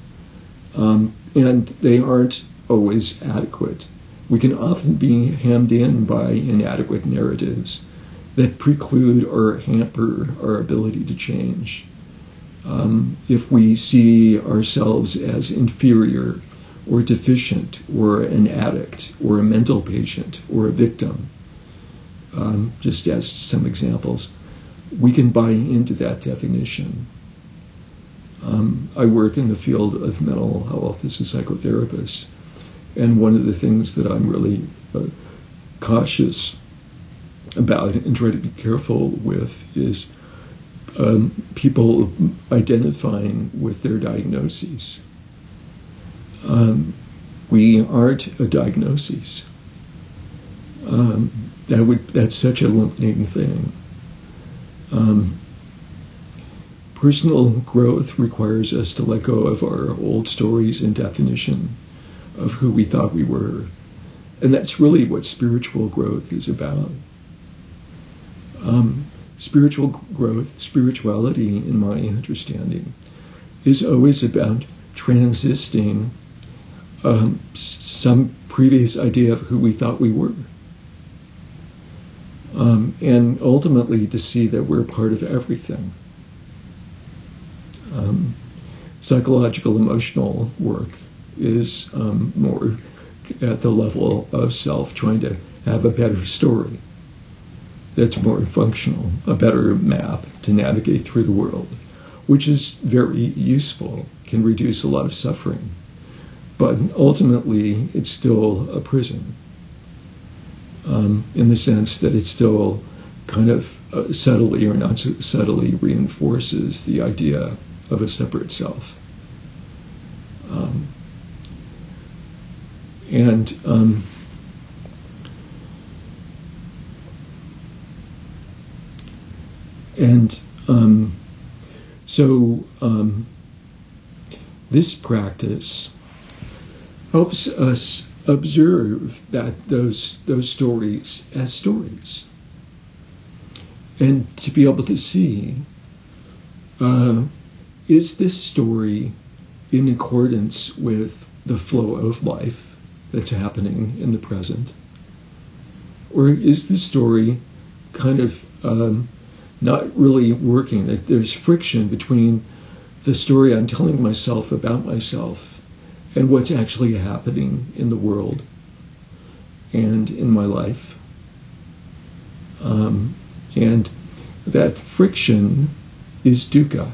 And they aren't always adequate. We can often be hemmed in by inadequate narratives that preclude or hamper our ability to change. If we see ourselves as inferior or deficient or an addict or a mental patient or a victim, just as some examples, we can buy into that definition. I work in the field of mental health as a psychotherapist, and one of the things that I'm really cautious about and try to be careful with is people identifying with their diagnoses. We aren't a diagnosis. That's such a limiting thing. Personal growth requires us to let go of our old stories and definition of who we thought we were. And that's really what spiritual growth is about. Spiritual growth, spirituality, in my understanding, is always about transisting some previous idea of who we thought we were. And ultimately to see that we're part of everything. Psychological emotional work is more at the level of self, trying to have a better story that's more functional, a better map to navigate through the world, which is very useful, can reduce a lot of suffering. But ultimately, it's still a prison. in the sense that it still kind of subtly or not so subtly reinforces the idea of a separate self. So this practice helps us observe that those stories as stories, and to be able to see, is this story in accordance with the flow of life that's happening in the present? Or is the story kind of not really working, that there's friction between the story I'm telling myself about myself and what's actually happening in the world and in my life? And that friction is dukkha.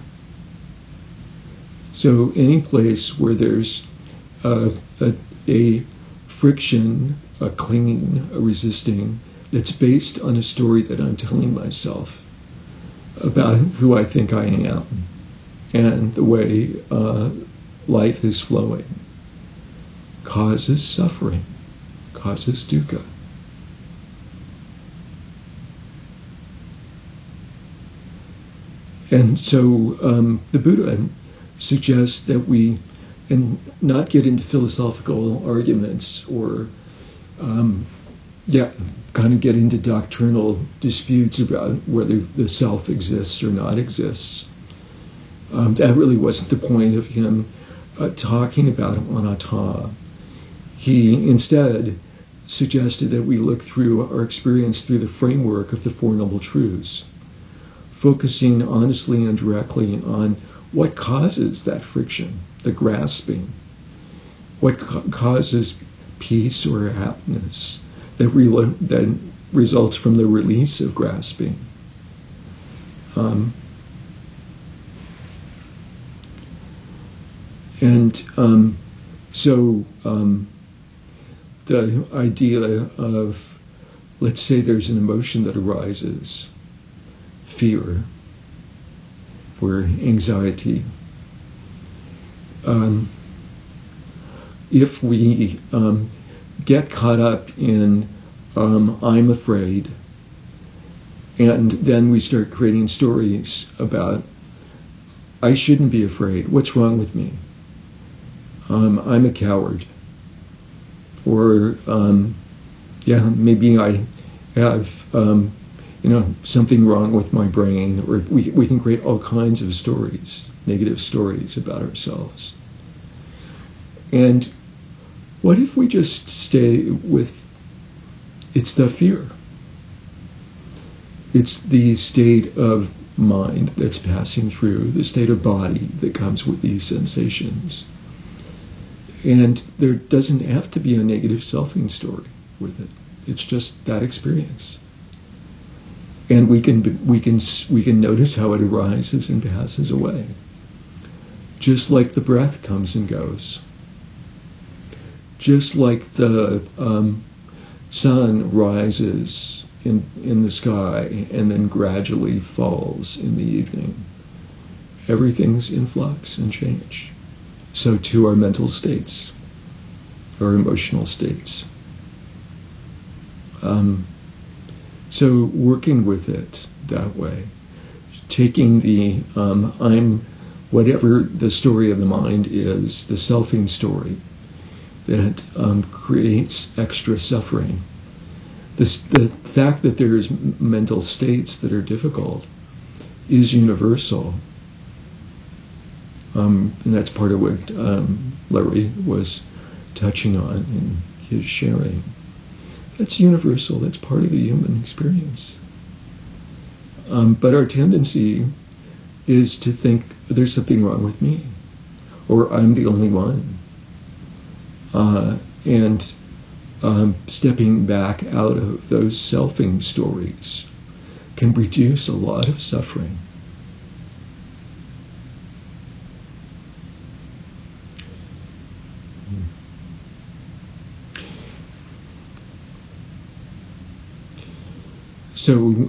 So any place where there's a friction, a clinging, a resisting, that's based on a story that I'm telling myself about who I think I am and the way life is flowing, causes suffering, causes dukkha. And so the Buddha suggests that we not get into philosophical arguments or kind of get into doctrinal disputes about whether the self exists or not exists. That really wasn't the point of him talking about anatta. He instead suggested that we look through our experience through the framework of the Four Noble Truths, focusing honestly and directly on what causes that friction, the grasping, what causes peace or happiness that results from the release of grasping. So the idea of, let's say there's an emotion that arises, fear or anxiety. If we get caught up in I'm afraid, and then we start creating stories about I shouldn't be afraid, what's wrong with me? I'm a coward. Or maybe I have something wrong with my brain, or we can create all kinds of stories, negative stories about ourselves. And what if we just stay with, it's the fear. It's the state of mind that's passing through, the state of body that comes with these sensations. And there doesn't have to be a negative selfing story with it. It's just that experience. And we can notice how it arises and passes away, just like the breath comes and goes, just like the sun rises in the sky and then gradually falls in the evening. Everything's in flux and change. So too our mental states, our emotional states. So working with it that way, taking the whatever the story of the mind is, the selfing story that creates extra suffering. The fact that there's mental states that are difficult is universal. And that's part of what Larry was touching on in his sharing. That's universal. That's part of the human experience. But our tendency is to think there's something wrong with me, or I'm the only one. And stepping back out of those selfing stories can reduce a lot of suffering. So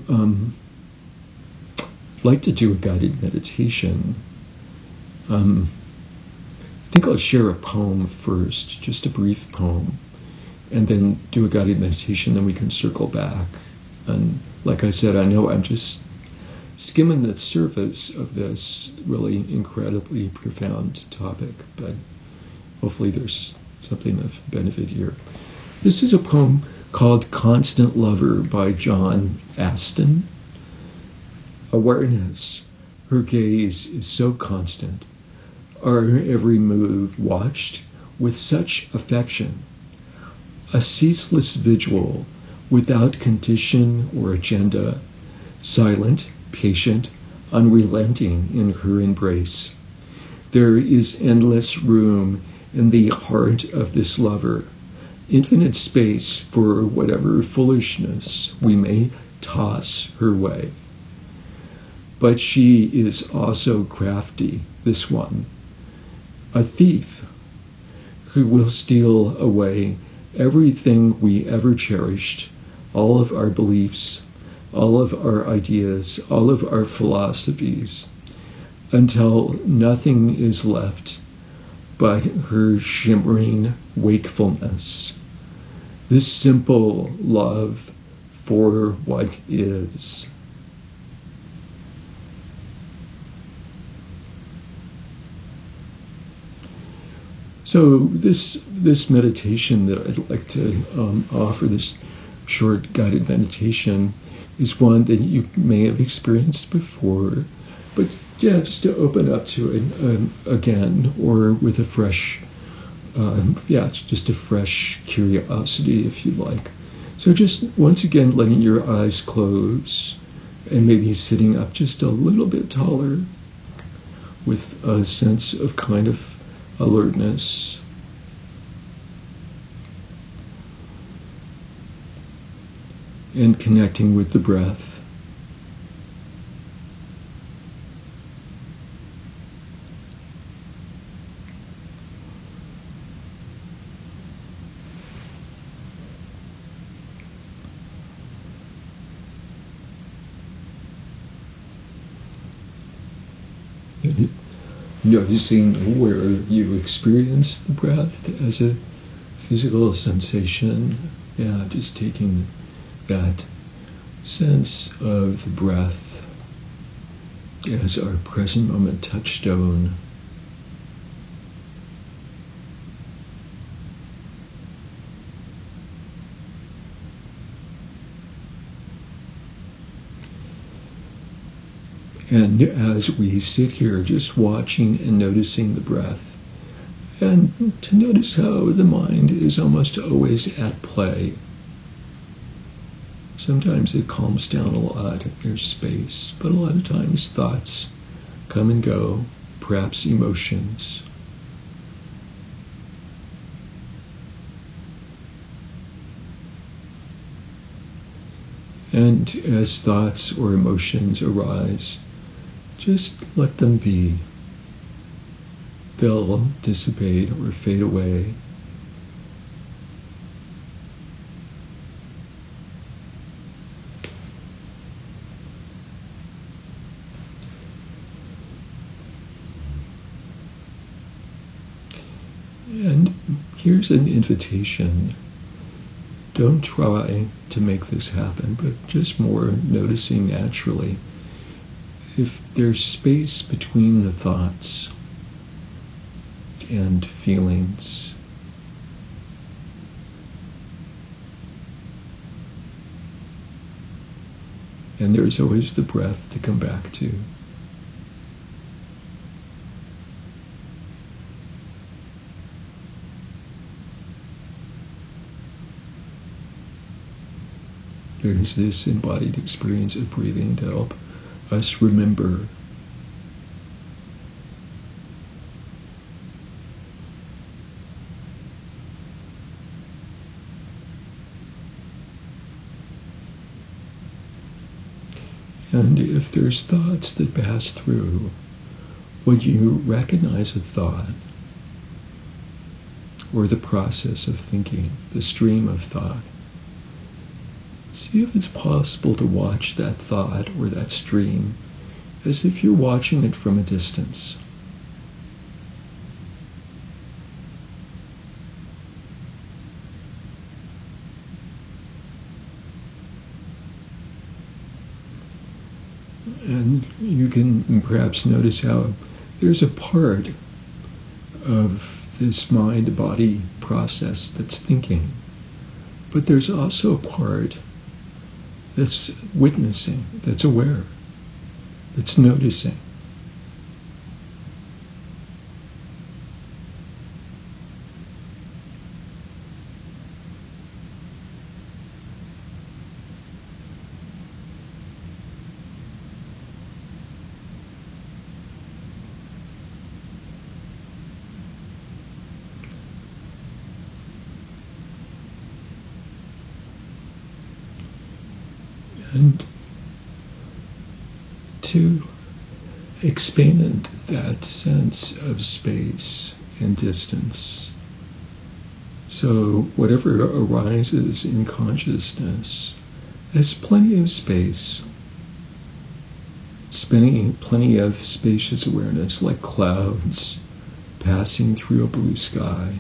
I'd like to do a guided meditation. I think I'll share a poem first, just a brief poem, and then do a guided meditation, then we can circle back. And like I said, I know I'm just skimming the surface of this really incredibly profound topic, but hopefully there's something of benefit here. This is a poem called Constant Lover by John Aston. Awareness, her gaze is so constant, our every move watched with such affection, a ceaseless vigil without condition or agenda, silent, patient, unrelenting in her embrace. There is endless room in the heart of this lover, infinite space for whatever foolishness we may toss her way. But she is also crafty, this one, a thief who will steal away everything we ever cherished, all of our beliefs, all of our ideas, all of our philosophies, until nothing is left but her shimmering wakefulness. This simple love for what is. So this meditation that I'd like to offer, this short guided meditation, is one that you may have experienced before, but yeah, just to open up to it again, or with a fresh, just a fresh curiosity, if you like. So just once again, letting your eyes close, and maybe sitting up just a little bit taller, with a sense of kind of alertness. And connecting with the breath. And noticing where you experience the breath as a physical sensation. Yeah, just taking that sense of the breath as our present moment touchstone. And as we sit here just watching and noticing the breath, and to notice how the mind is almost always at play. Sometimes it calms down a lot if there's space, but a lot of times thoughts come and go, perhaps emotions. And as thoughts or emotions arise, just let them be. They'll dissipate or fade away. And here's an invitation. Don't try to make this happen, but just more noticing naturally. If there's space between the thoughts and feelings, and there's always the breath to come back to. There's this embodied experience of breathing to help us remember. And if there's thoughts that pass through, would you recognize a thought or the process of thinking, the stream of thought? See if it's possible to watch that thought or that stream as if you're watching it from a distance. And you can perhaps notice how there's a part of this mind-body process that's thinking, but there's also a part that's witnessing, that's aware, that's noticing. And to expand that sense of space and distance. So whatever arises in consciousness has plenty of space, plenty of spacious awareness, like clouds passing through a blue sky,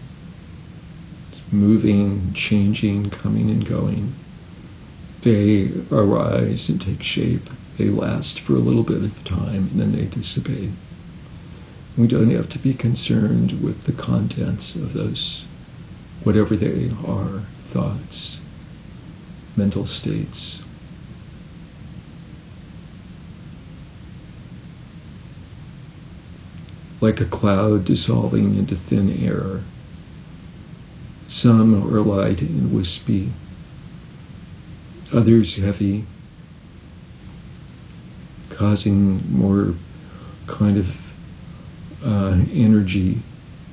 moving, changing, coming and going. They arise and take shape. They last for a little bit of time and then they dissipate. We don't have to be concerned with the contents of those, whatever they are, thoughts, mental states. Like a cloud dissolving into thin air. Some are light and wispy, others heavy, causing more kind of energy.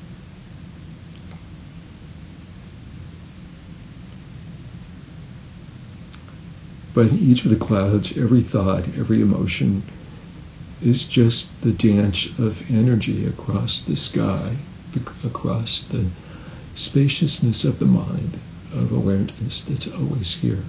But each of the clouds, every thought, every emotion is just the dance of energy across the sky, across the spaciousness of the mind, of awareness that's always here.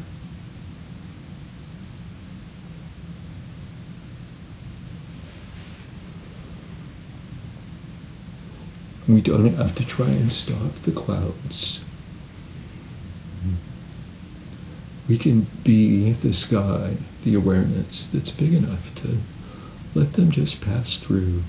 We don't have to try and stop the clouds. We can be the sky, the awareness that's big enough to let them just pass through.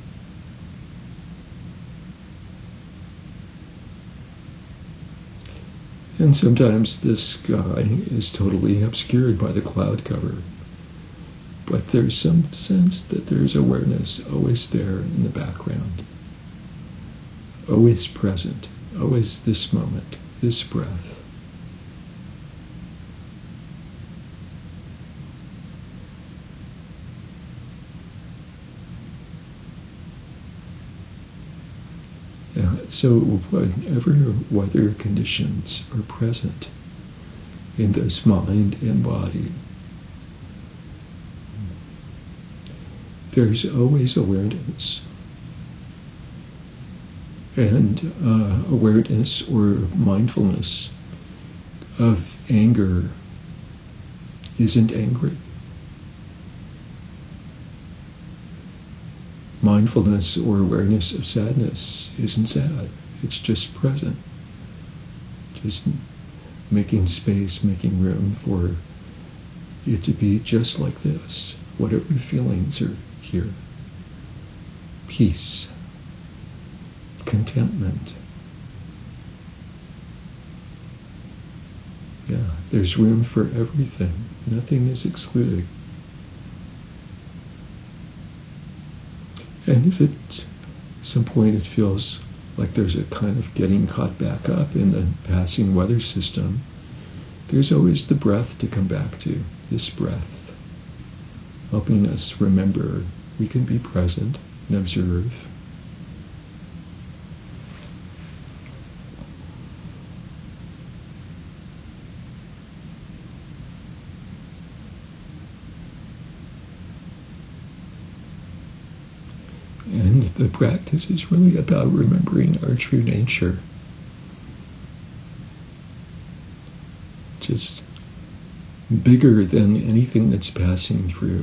And sometimes the sky is totally obscured by the cloud cover. But there's some sense that there's awareness always there in the background. Always present, always this moment, this breath. So whatever weather conditions are present in this mind and body, there's always awareness. And awareness or mindfulness of anger isn't angry. Mindfulness or awareness of sadness isn't sad. It's just present. Just making space, making room for it to be just like this. Whatever feelings are here. Peace. Contentment. Yeah, there's room for everything. Nothing is excluded. And if at some point it feels like there's a kind of getting caught back up in the passing weather system, there's always the breath to come back to, this breath, helping us remember we can be present and observe. And the practice is really about remembering our true nature. Just bigger than anything that's passing through.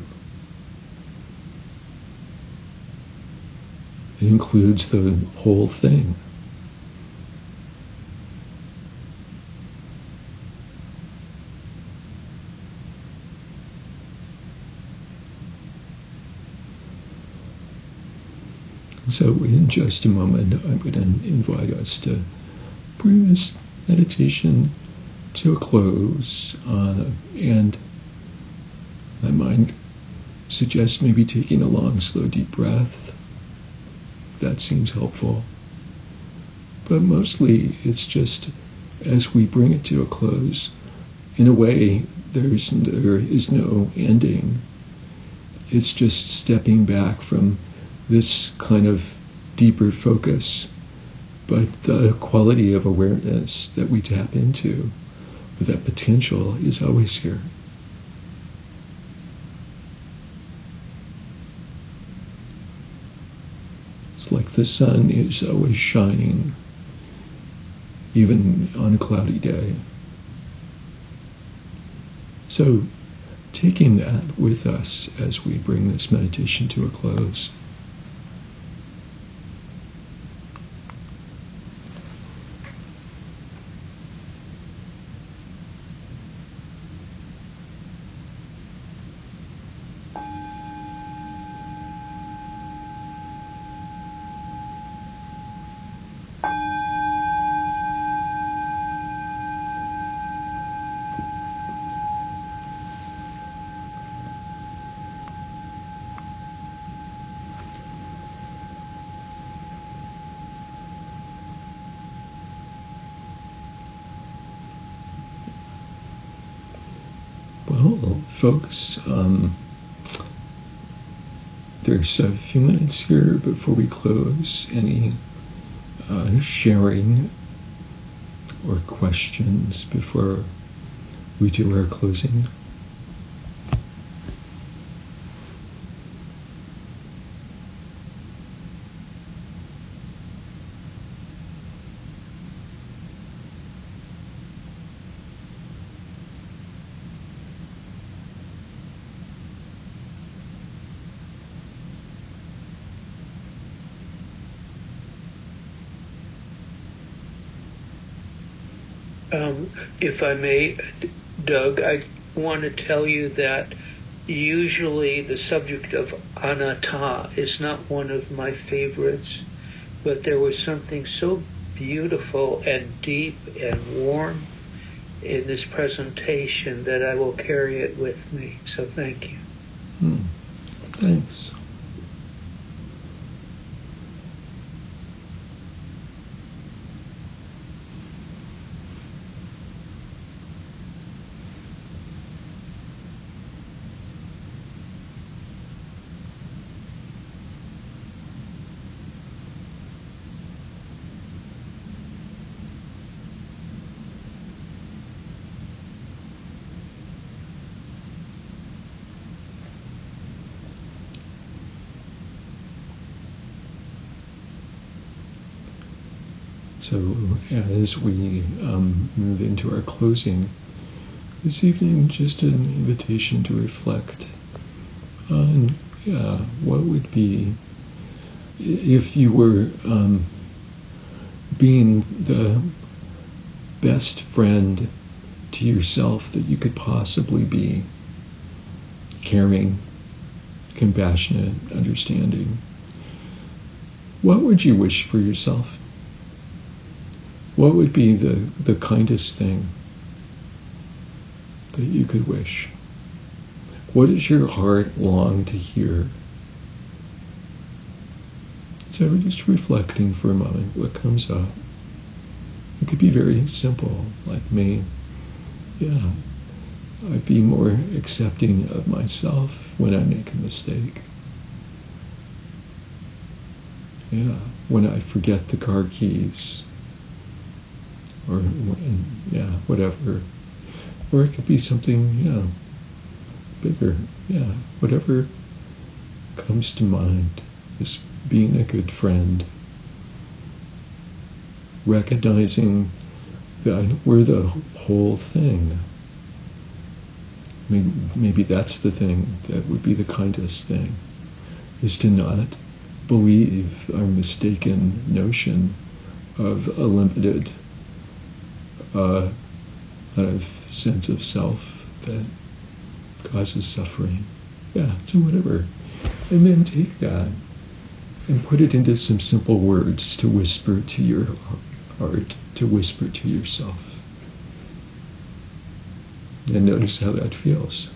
It includes the whole thing. So in just a moment, I'm going to invite us to bring this meditation to a close, and I might suggest maybe taking a long, slow, deep breath. That seems helpful. But mostly it's just as we bring it to a close, in a way, there is no ending. It's just stepping back from this kind of deeper focus, but the quality of awareness that we tap into, that potential, is always here. It's like the sun is always shining, even on a cloudy day. So, taking that with us as we bring this meditation to a close. Well, folks, there's a few minutes here before we close. Any sharing or questions before we do our closing? If I may, Doug, I want to tell you that usually the subject of anatta is not one of my favorites, but there was something so beautiful and deep and warm in this presentation that I will carry it with me. So thank you. Thanks. So as we move into our closing this evening, just an invitation to reflect on what would be if you were being the best friend to yourself that you could possibly be, caring, compassionate, understanding. What would you wish for yourself? What would be the kindest thing that you could wish? What does your heart long to hear? So we're just reflecting for a moment what comes up. It could be very simple, like me. I'd be more accepting of myself when I make a mistake. When I forget the car keys. Or whatever. Or it could be something, bigger. Whatever comes to mind. Just being a good friend. Recognizing that we're the whole thing. maybe that's the thing that would be the kindest thing, is to not believe our mistaken notion of a limited kind of sense of self that causes suffering. Yeah, so whatever. And then take that and put it into some simple words to whisper to your heart, to whisper to yourself. And notice how that feels.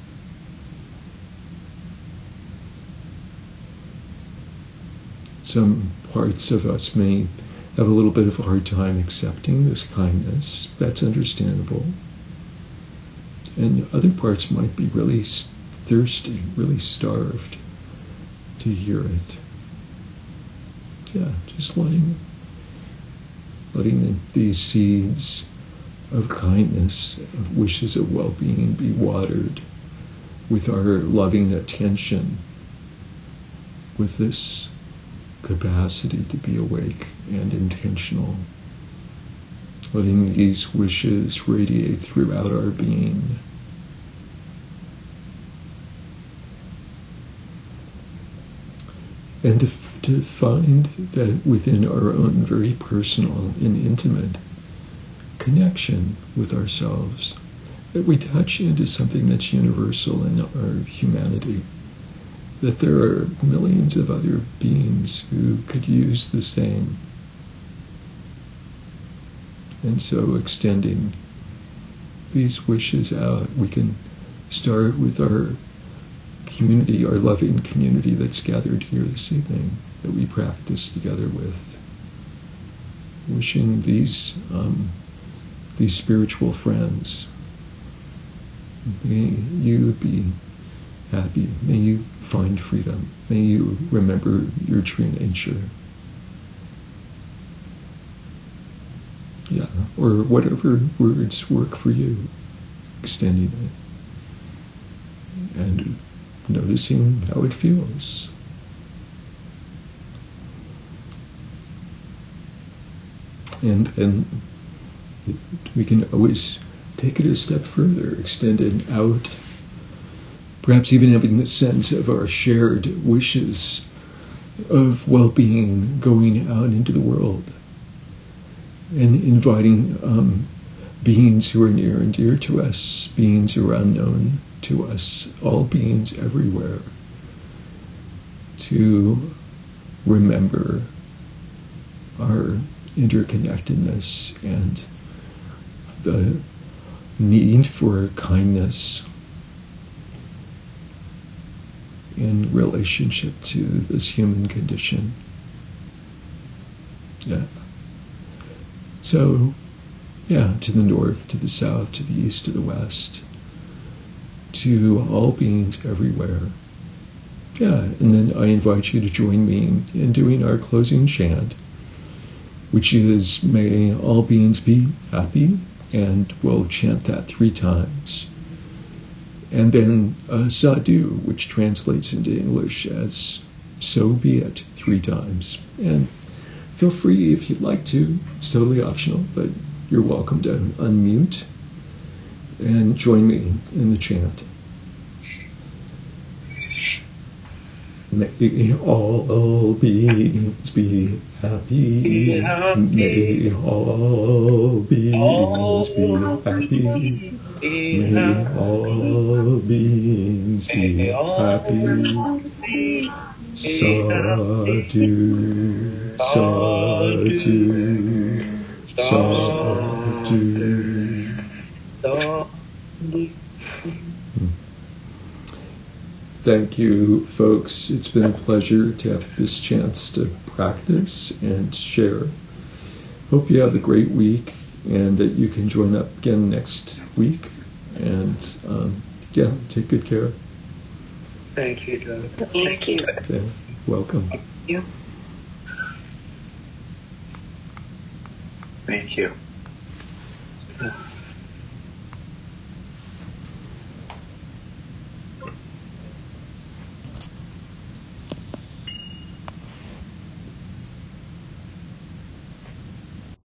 Some parts of us may have a little bit of a hard time accepting this kindness. That's understandable. And other parts might be really thirsty, really starved to hear it. Yeah, just letting these seeds of kindness, of wishes of well-being be watered with our loving attention, with this capacity to be awake and intentional, letting these wishes radiate throughout our being. And to find that within our own very personal and intimate connection with ourselves, that we touch into something that's universal in our humanity, that there are millions of other beings who could use the same. And so extending these wishes out, we can start with our community, our loving community that's gathered here this evening, that we practice together with. Wishing these spiritual friends, may you be happy, may you find freedom, may you remember your true nature. Yeah, or whatever words work for you, extending it and noticing how it feels. And we can always take it a step further, extend it out, perhaps even having the sense of our shared wishes of well-being going out into the world and inviting beings who are near and dear to us, beings who are unknown to us, all beings everywhere, to remember our interconnectedness and the need for kindness in relationship to this human condition. Yeah. So, yeah, to the north, to the south, to the east, to the west, to all beings everywhere. Yeah, and then I invite you to join me in doing our closing chant, which is, may all beings be happy, and we'll chant that 3 times. And then sadhu, which translates into English as so be it 3 times. And feel free, if you'd like to, it's totally optional, but you're welcome to unmute and join me in the chant. May all beings be happy. May all beings be happy. May all beings be happy. Sadhu, sadhu, sadhu. Thank you, folks. It's been a pleasure to have this chance to practice and share. Hope you have a great week and that you can join up again next week. And yeah, take good care. Thank you, Doug. Thank you. Yeah, welcome. Thank you. Thank you.